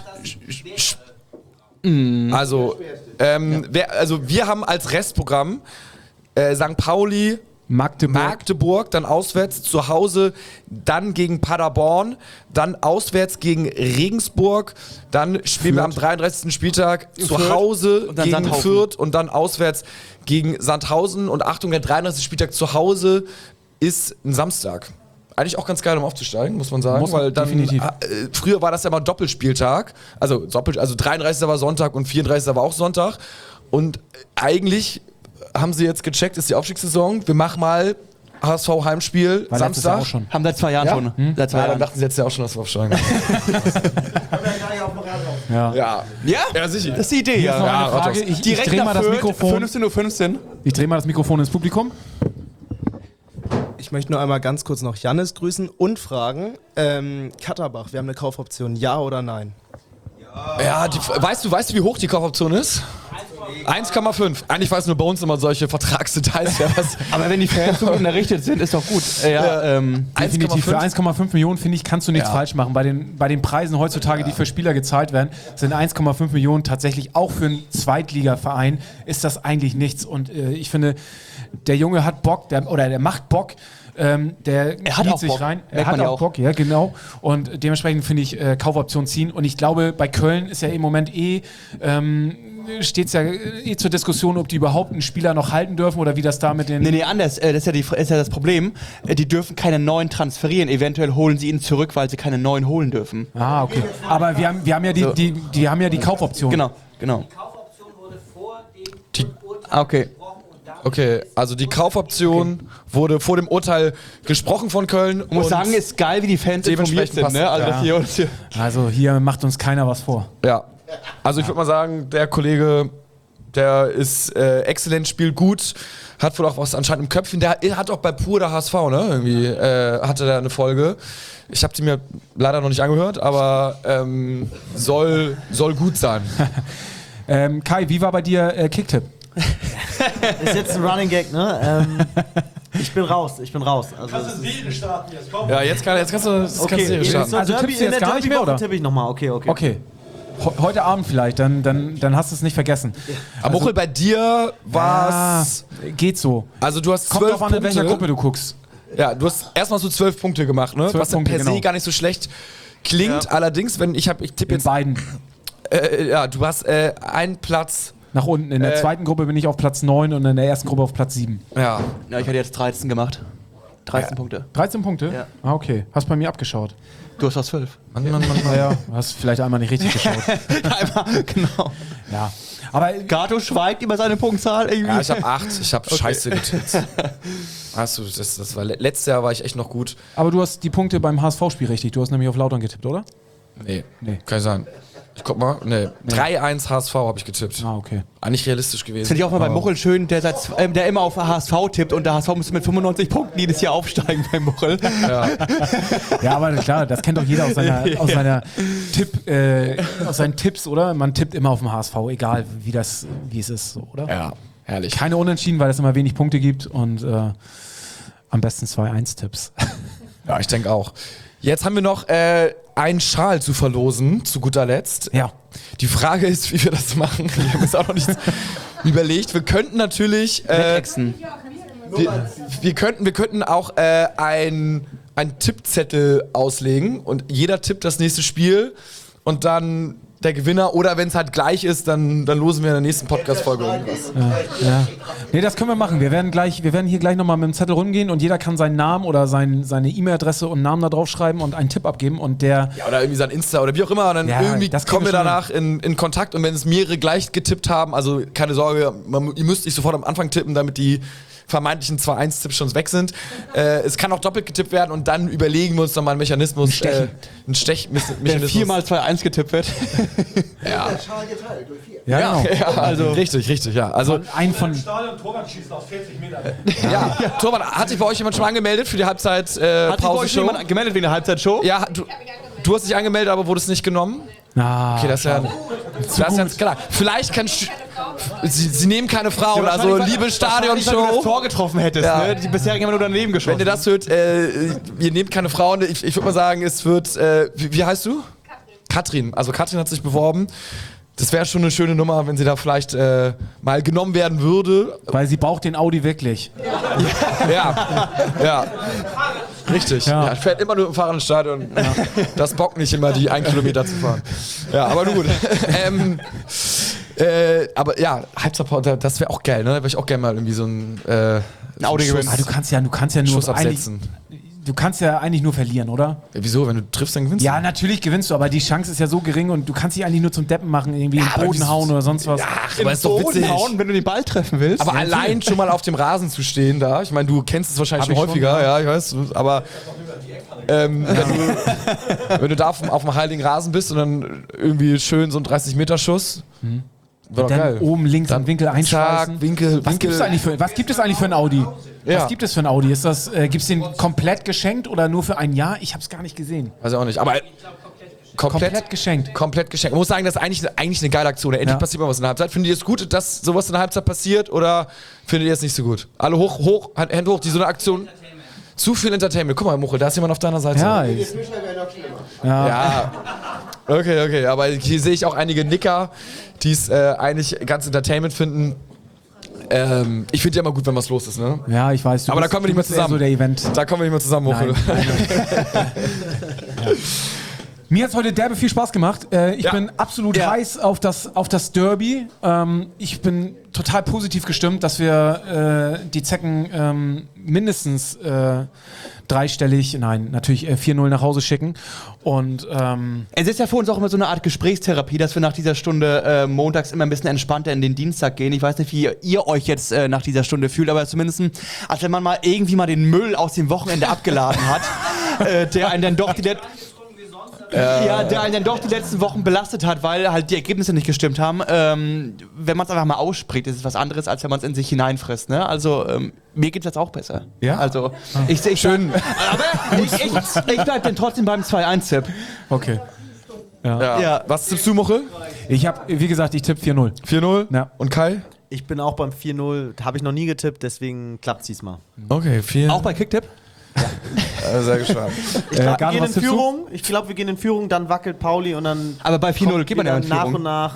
Also wir haben als Restprogramm St. Pauli, Magdeburg, dann auswärts, zu Hause, dann gegen Paderborn, dann auswärts gegen Regensburg, dann spielen wir am 33. Spieltag zu Hause gegen Fürth und dann auswärts gegen Sandhausen und Achtung, der 33. Spieltag zu Hause ist ein Samstag. Eigentlich auch ganz geil, um aufzusteigen, muss man sagen. Weil dann, definitiv. Früher war das ja mal Doppelspieltag. Also 33. war Sonntag und 34. war auch Sonntag. Und eigentlich haben sie jetzt gecheckt, ist die Aufstiegssaison. Wir machen mal HSV Heimspiel war Samstag. Auch schon. Haben seit 2 Jahren schon. Seit 2 Jahren. Dann dachten sie jetzt ja auch schon, dass wir aufsteigen. Ja, sicher. Das ist die Idee, ja. Noch eine Frage. Ich drehe mal das Mikrofon. 15:15 Uhr. Ich drehe mal das Mikrofon ins Publikum. Ich möchte nur einmal ganz kurz noch Jannis grüßen und fragen, Katterbach, wir haben eine Kaufoption, ja oder nein? Ja, weißt du, wie hoch die Kaufoption ist? 1,5. Eigentlich weiß nur bei uns immer solche Vertragsdetails. Aber wenn die Fans so gut errichtet sind, ist doch gut. Definitiv. Für 1,5 Millionen, finde ich, kannst du nichts falsch machen. Bei den Preisen heutzutage, die für Spieler gezahlt werden, sind 1,5 Millionen tatsächlich auch für einen Zweitligaverein ist das eigentlich nichts. Und ich finde, der Junge hat Bock, der macht Bock. Der hat auch sich Bock. rein. Er hat auch Bock, ja, genau. Und dementsprechend finde ich Kaufoption ziehen. Und ich glaube, bei Köln ist ja im Moment steht es ja zur Diskussion, ob die überhaupt einen Spieler noch halten dürfen oder wie das da mit den... Nee, anders. Das ist ja das Problem. Die dürfen keine neuen transferieren. Eventuell holen sie ihn zurück, weil sie keine neuen holen dürfen. Ah, okay. Aber wir haben ja die haben ja die Kaufoption. Genau. Die Kaufoption wurde vor dem Urteil. Okay. Okay, also die Kaufoption wurde vor dem Urteil gesprochen von Köln. Ich muss sagen, ist geil, wie die Fans informiert sind. Ne? Also hier macht uns keiner was vor. Ja, also ich würde mal sagen, der Kollege, der ist exzellent, spielt gut, hat wohl auch was anscheinend im Köpfchen. Der hat auch bei Pur der HSV, ne? Irgendwie hatte der eine Folge. Ich habe die mir leider noch nicht angehört, aber soll gut sein. Kai, wie war bei dir Kicktipp? Ist jetzt ein Running Gag, ne? Ich bin raus. Also kannst du Serie starten jetzt, komm. Ja, jetzt kannst du Serie starten. Also tippst du jetzt gar nicht mehr, oder? Tippe ich nochmal, okay. Heute Abend vielleicht, dann hast du es nicht vergessen. Aber Muchel, bei dir war's... geht so. Also du hast 12 Kommt drauf an, in Punkte. welcher Gruppe du guckst. Ja, du hast erstmal so 12 Punkte gemacht, ne? 12 was ja Punkte, per se genau. gar nicht so schlecht klingt. Allerdings, wenn ich tippe jetzt... beiden. Ja, du hast einen Platz... Nach unten. In der zweiten Gruppe bin ich auf Platz 9 und in der ersten Gruppe auf Platz 7. Ja. Ja, ich hatte jetzt 13 gemacht. 13 Punkte. 13 Punkte? Ja. Ah, okay. Hast bei mir abgeschaut. Du hast 12. Naja, hast vielleicht einmal nicht richtig geschaut. Einmal, genau. Ja. Aber Gato schweigt über seine Punktzahl irgendwie. Ja, ich habe 8. Ich habe scheiße getippt. Weißt du, das war letztes Jahr war ich echt noch gut. Aber du hast die Punkte beim HSV-Spiel richtig. Du hast nämlich auf Lautern getippt, oder? Nee. Kann sein. Ich guck mal. Nee. 3-1 HSV habe ich getippt. Ah, okay. Eigentlich realistisch gewesen. Das finde ich auch mal bei Muchel schön, der immer auf HSV tippt und der HSV müsste mit 95 Punkten jedes Jahr aufsteigen bei Muchel. Ja, aber klar, das kennt doch jeder aus seinen Tipps, oder? Man tippt immer auf den HSV, egal wie es ist, so, oder? Ja, herrlich. Keine Unentschieden, weil es immer wenig Punkte gibt und am besten 2-1-Tipps. Ja, ich denke auch. Jetzt haben wir noch einen Schal zu verlosen, zu guter Letzt. Ja. Die Frage ist, wie wir das machen. Wir haben uns auch noch nichts überlegt. Wir könnten natürlich... wir könnten auch einen Tippzettel auslegen und jeder tippt das nächste Spiel und dann der Gewinner, oder wenn es halt gleich ist, dann losen wir in der nächsten Podcast-Folge irgendwas. Ja. Nee, das können wir machen. Wir werden hier gleich nochmal mit dem Zettel rumgehen und jeder kann seinen Namen oder seine E-Mail-Adresse und Namen da drauf schreiben und einen Tipp abgeben und der... Ja, oder irgendwie sein Insta oder wie auch immer, und dann irgendwie kommen wir danach in Kontakt, und wenn es mehrere gleich getippt haben, also keine Sorge, ihr müsst nicht sofort am Anfang tippen, damit die vermeintlichen 2-1-Tipps schon weg sind. Es kann auch doppelt getippt werden und dann überlegen wir uns nochmal einen Mechanismus. Einen Stechmechanismus. Wenn 4x2-1 getippt wird. Ja. Ja, genau. Ja, also richtig, ja. Also Stadion Torwart schießt aus 40 Metern. Ja, Torwart, hat sich bei euch jemand schon angemeldet für die Halbzeit-Pause-Show? Hat sich bei euch schon jemand gemeldet wegen der Halbzeitshow? Ja, du hast dich angemeldet, aber wurdest nicht genommen? Okay, das ist ja ganz klar. Vielleicht kann Sie nehmen keine Frauen, Ja, also liebe Stadionshow. Wenn du das Tor getroffen hättest, Ja. ne? Die bisherigen haben nur daneben geschossen. Wenn ihr das hört, ihr nehmt keine Frauen. Ich würde mal sagen, es wird, wie heißt du? Katrin. Also Katrin hat sich beworben. Das wäre schon eine schöne Nummer, wenn sie da vielleicht mal genommen werden würde. Weil sie braucht den Audi wirklich. Ja. Richtig. Ja. Fährt immer nur im Fahrrad ins Stadion. Ja. Das bockt nicht immer, die 1 Kilometer zu fahren. Ja, aber gut. Aber ja, Halbzeitpause, das wäre auch geil, ne? Da würde ich auch gerne mal irgendwie so ein Audi gewinnen. Du kannst ja nur Schuss absetzen. Du kannst ja eigentlich nur verlieren, oder? Ja, wieso? Wenn du triffst, dann gewinnst du. Ja, natürlich gewinnst du, aber die Chance ist ja so gering und du kannst dich eigentlich nur zum Deppen machen, irgendwie in den Boden hauen oder sonst was. Ja, aber ist doch witzig. Hauen, wenn du den Ball treffen willst. Aber allein schon mal auf dem Rasen zu stehen da, ich meine, du kennst es wahrscheinlich schon häufiger, ja, ich weiß, aber wenn du da auf dem heiligen Rasen bist und dann irgendwie schön so ein 30-Meter-Schuss, dann geil. Oben links im Winkel einschweißen. Was gibt es eigentlich für ein Audi? Ja. Was gibt es für ein Audi? Ist das, gibt es den komplett geschenkt oder nur für ein Jahr? Ich habe es gar nicht gesehen. Weiß ich auch nicht, aber Komplett geschenkt. Komplett geschenkt. Man muss sagen, das ist eigentlich eine geile Aktion. Endlich passiert mal was in der Halbzeit. Findet ihr es gut, dass sowas in der Halbzeit passiert oder findet ihr es nicht so gut? Alle hoch, Hände hoch, die so eine Aktion... Zu viel Entertainment. Guck mal, Muchel, da ist jemand auf deiner Seite. Ja. Okay. Aber hier sehe ich auch einige Nicker, die es eigentlich ganz Entertainment finden. Ich finde ja immer gut, wenn was los ist, ne? Ja, ich weiß. Aber da kommen wir nicht mehr zusammen. So der Event. Da kommen wir nicht mehr zusammen, Muchel. Mir hat es heute derbe viel Spaß gemacht. Ich bin absolut heiß auf das Derby. Ich bin total positiv gestimmt, dass wir die Zecken mindestens dreistellig, nein, natürlich 4-0 nach Hause schicken. Und es ist ja für uns auch immer so eine Art Gesprächstherapie, dass wir nach dieser Stunde montags immer ein bisschen entspannter in den Dienstag gehen. Ich weiß nicht, wie ihr euch jetzt nach dieser Stunde fühlt, aber zumindest, als wenn man mal irgendwie mal den Müll aus dem Wochenende abgeladen hat, der einen dann doch der einen dann doch die letzten Wochen belastet hat, weil halt die Ergebnisse nicht gestimmt haben. Wenn man es einfach mal ausspricht, ist es was anderes, als wenn man es in sich hineinfrisst. Ne? Also mir geht es jetzt auch besser. Ja? Also ich schön. Aber ich bleib dann trotzdem beim 2-1-Tipp. Okay. Ja. Was tippst du, Muchel? Ich habe, wie gesagt, ich tippe 4-0. 4-0? Ja. Und Kai? Ich bin auch beim 4-0, habe ich noch nie getippt, deswegen klappt es diesmal. Okay, 4. Auch bei Kicktipp? Sehr gespanmt. Ich glaube, wir gehen in Führung. Ich glaube, wir gehen in Führung, dann wackelt Pauli und dann. Aber bei 4-0 geht man ja in Führung. Nach und nach,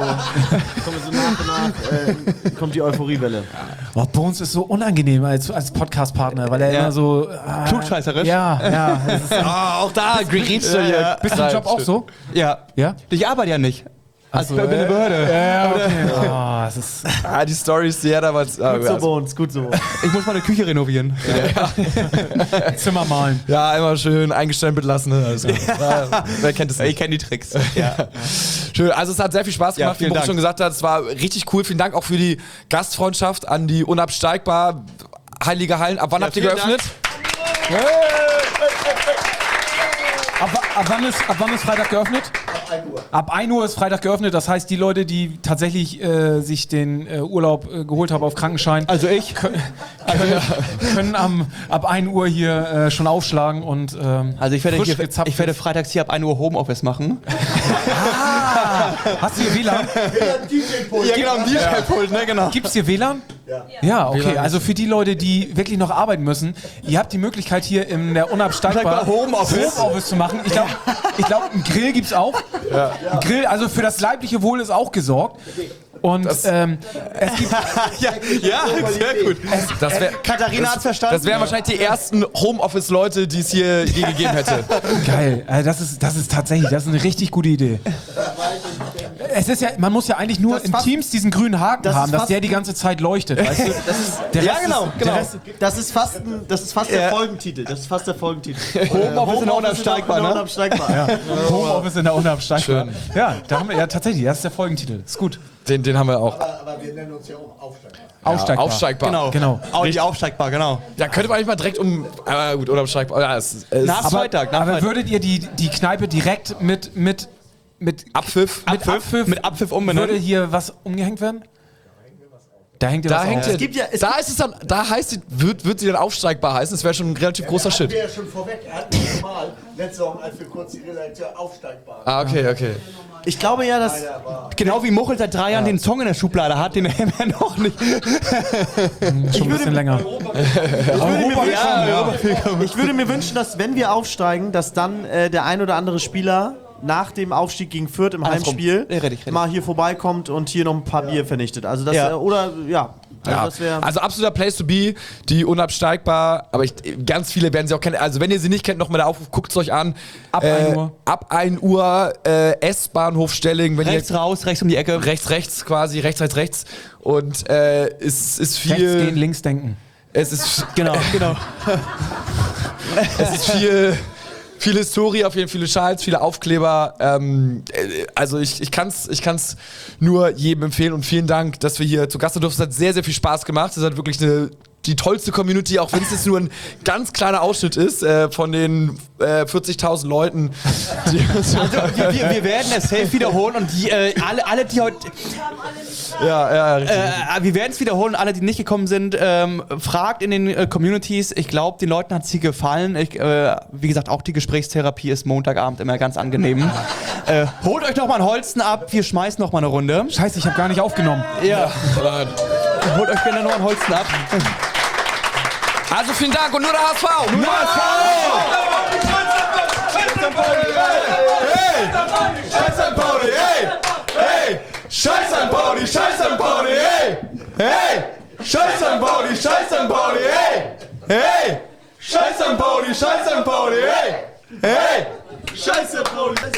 kommt die Euphoriewelle. Oh, Bones ist so unangenehm als Podcast-Partner, weil er immer so. Klugscheißerisch. Ja. Auch da gerietst du hier. Bist du im Job auch so? Ja. Ich arbeite ja nicht. Also bei der Behörde. Ja, okay. Das ist die Storys, die er damals... Gut so, Bones, gut so. Ich muss meine Küche renovieren. Zimmer malen. Ja, immer schön eingestempelt lassen. Ne? Also, wer kennt es nicht? Ich kenne die Tricks. Schön, also es hat sehr viel Spaß gemacht, wie vielen Boris Dank. schon gesagt hat. Es war richtig cool. Vielen Dank auch für die Gastfreundschaft an die Unabsteigbar Heilige Hallen. Ab wann habt ihr geöffnet? Ab wann ist Freitag geöffnet? Ab 1 Uhr ist Freitag geöffnet. Das heißt, die Leute, die tatsächlich sich den Urlaub geholt haben auf Krankenschein, also ich, können ab 1 Uhr hier schon aufschlagen und also ich werde freitags hier ab 1 Uhr Homeoffice machen. Hast du hier WLAN? Ja, genau, ein DJ-Pult, ne, genau. Gibt's hier WLAN? Ja, okay. WLAN also für die Leute, die wirklich noch arbeiten müssen, ihr habt die Möglichkeit hier in der Unabsteigbar Homeoffice zu machen. Ich glaube, einen Grill gibt's auch. Ja. Ein Grill, also für das leibliche Wohl ist auch gesorgt. Und es gibt... sehr gut. Katharina hat verstanden. Das wären wahrscheinlich die ersten Homeoffice-Leute, die es hier je gegeben hätte. Geil. Das ist tatsächlich, das ist eine richtig gute Idee. Es ist ja, man muss ja eigentlich nur in Teams diesen grünen Haken haben, dass der die ganze Zeit leuchtet. Weißt du? Genau. Das ist fast der Folgentitel. Homeoffice in der Unabsteigbar, ne? Homeoffice in der Unabsteigbar. Ja, da haben wir, tatsächlich, das ist der Folgentitel. Ist gut. Den haben wir auch. Aber wir nennen uns ja auch Aufsteigbar. Aufsteigbar. Genau. Audi aufsteigbar, genau. Ja, könnte man eigentlich mal direkt Unabsteigbar. Ja, Nach Freitag. Aber würdet ihr die Kneipe direkt mit Abpfiff umbenennen? Würde hier was umgehängt werden? Da hängt ihr was auf. Wird sie dann aufsteigbar heißen? Das wäre schon ein relativ großer Shit. Das wäre schon vorweg. Er hat nicht normal letzte Woche, als wir kurz die Redaktion aufsteigbar. Okay. Ich glaube ja, dass... Genau wie Muchel seit 3 Jahren den Song in der Schublade hat, den haben wir noch nicht. Schon ein bisschen länger. Ich würde mir wünschen, dass wenn wir aufsteigen, dass dann der ein oder andere Spieler nach dem Aufstieg gegen Fürth im Heimspiel mal hier vorbeikommt und hier noch ein paar Bier vernichtet. Also das, Also absoluter Place to be, die Unabsteigbar, aber ganz viele werden sie auch kennen. Also wenn ihr sie nicht kennt, nochmal der Aufruf, guckt es euch an. Ab 1 Uhr. Ab 1 Uhr, S-Bahnhof Stelling. Wenn Rechts raus, rechts um die Ecke. Rechts quasi, rechts. Und es ist viel... Rechts gehen, links denken. Es ist... Genau. Es ist viel Historie, auf jeden Fall viele Schals, viele Aufkleber. Also ich kann's nur jedem empfehlen und vielen Dank, dass wir hier zu Gast sind durften. Es hat sehr, sehr viel Spaß gemacht. Es hat wirklich eine die tollste Community, auch wenn es jetzt nur ein ganz kleiner Ausschnitt ist von den 40.000 Leuten. Wir werden es safe wiederholen und die, alle, die heute... Ja, richtig. Wir werden es wiederholen. Alle, die nicht gekommen sind, fragt in den Communities. Ich glaube, den Leuten hat sie gefallen. Wie gesagt, auch die Gesprächstherapie ist Montagabend immer ganz angenehm. Holt euch noch mal ein Holzen ab. Wir schmeißen noch mal eine Runde. Scheiße, ich habe gar nicht aufgenommen. Ja. Holt euch gerne noch ein Holzen ab. Also vielen Dank und nur der HSV! Nur der HSV! Scheiß St. Pauli, hey! Hey! Scheiß St. Pauli, Scheiß St. Pauli, hey! Hey! Scheiß St. Pauli, Scheiß St. Pauli, hey! Hey! Scheiß St. Pauli, Scheiß St. Pauli, hey! Hey! Scheiß St. Pauli!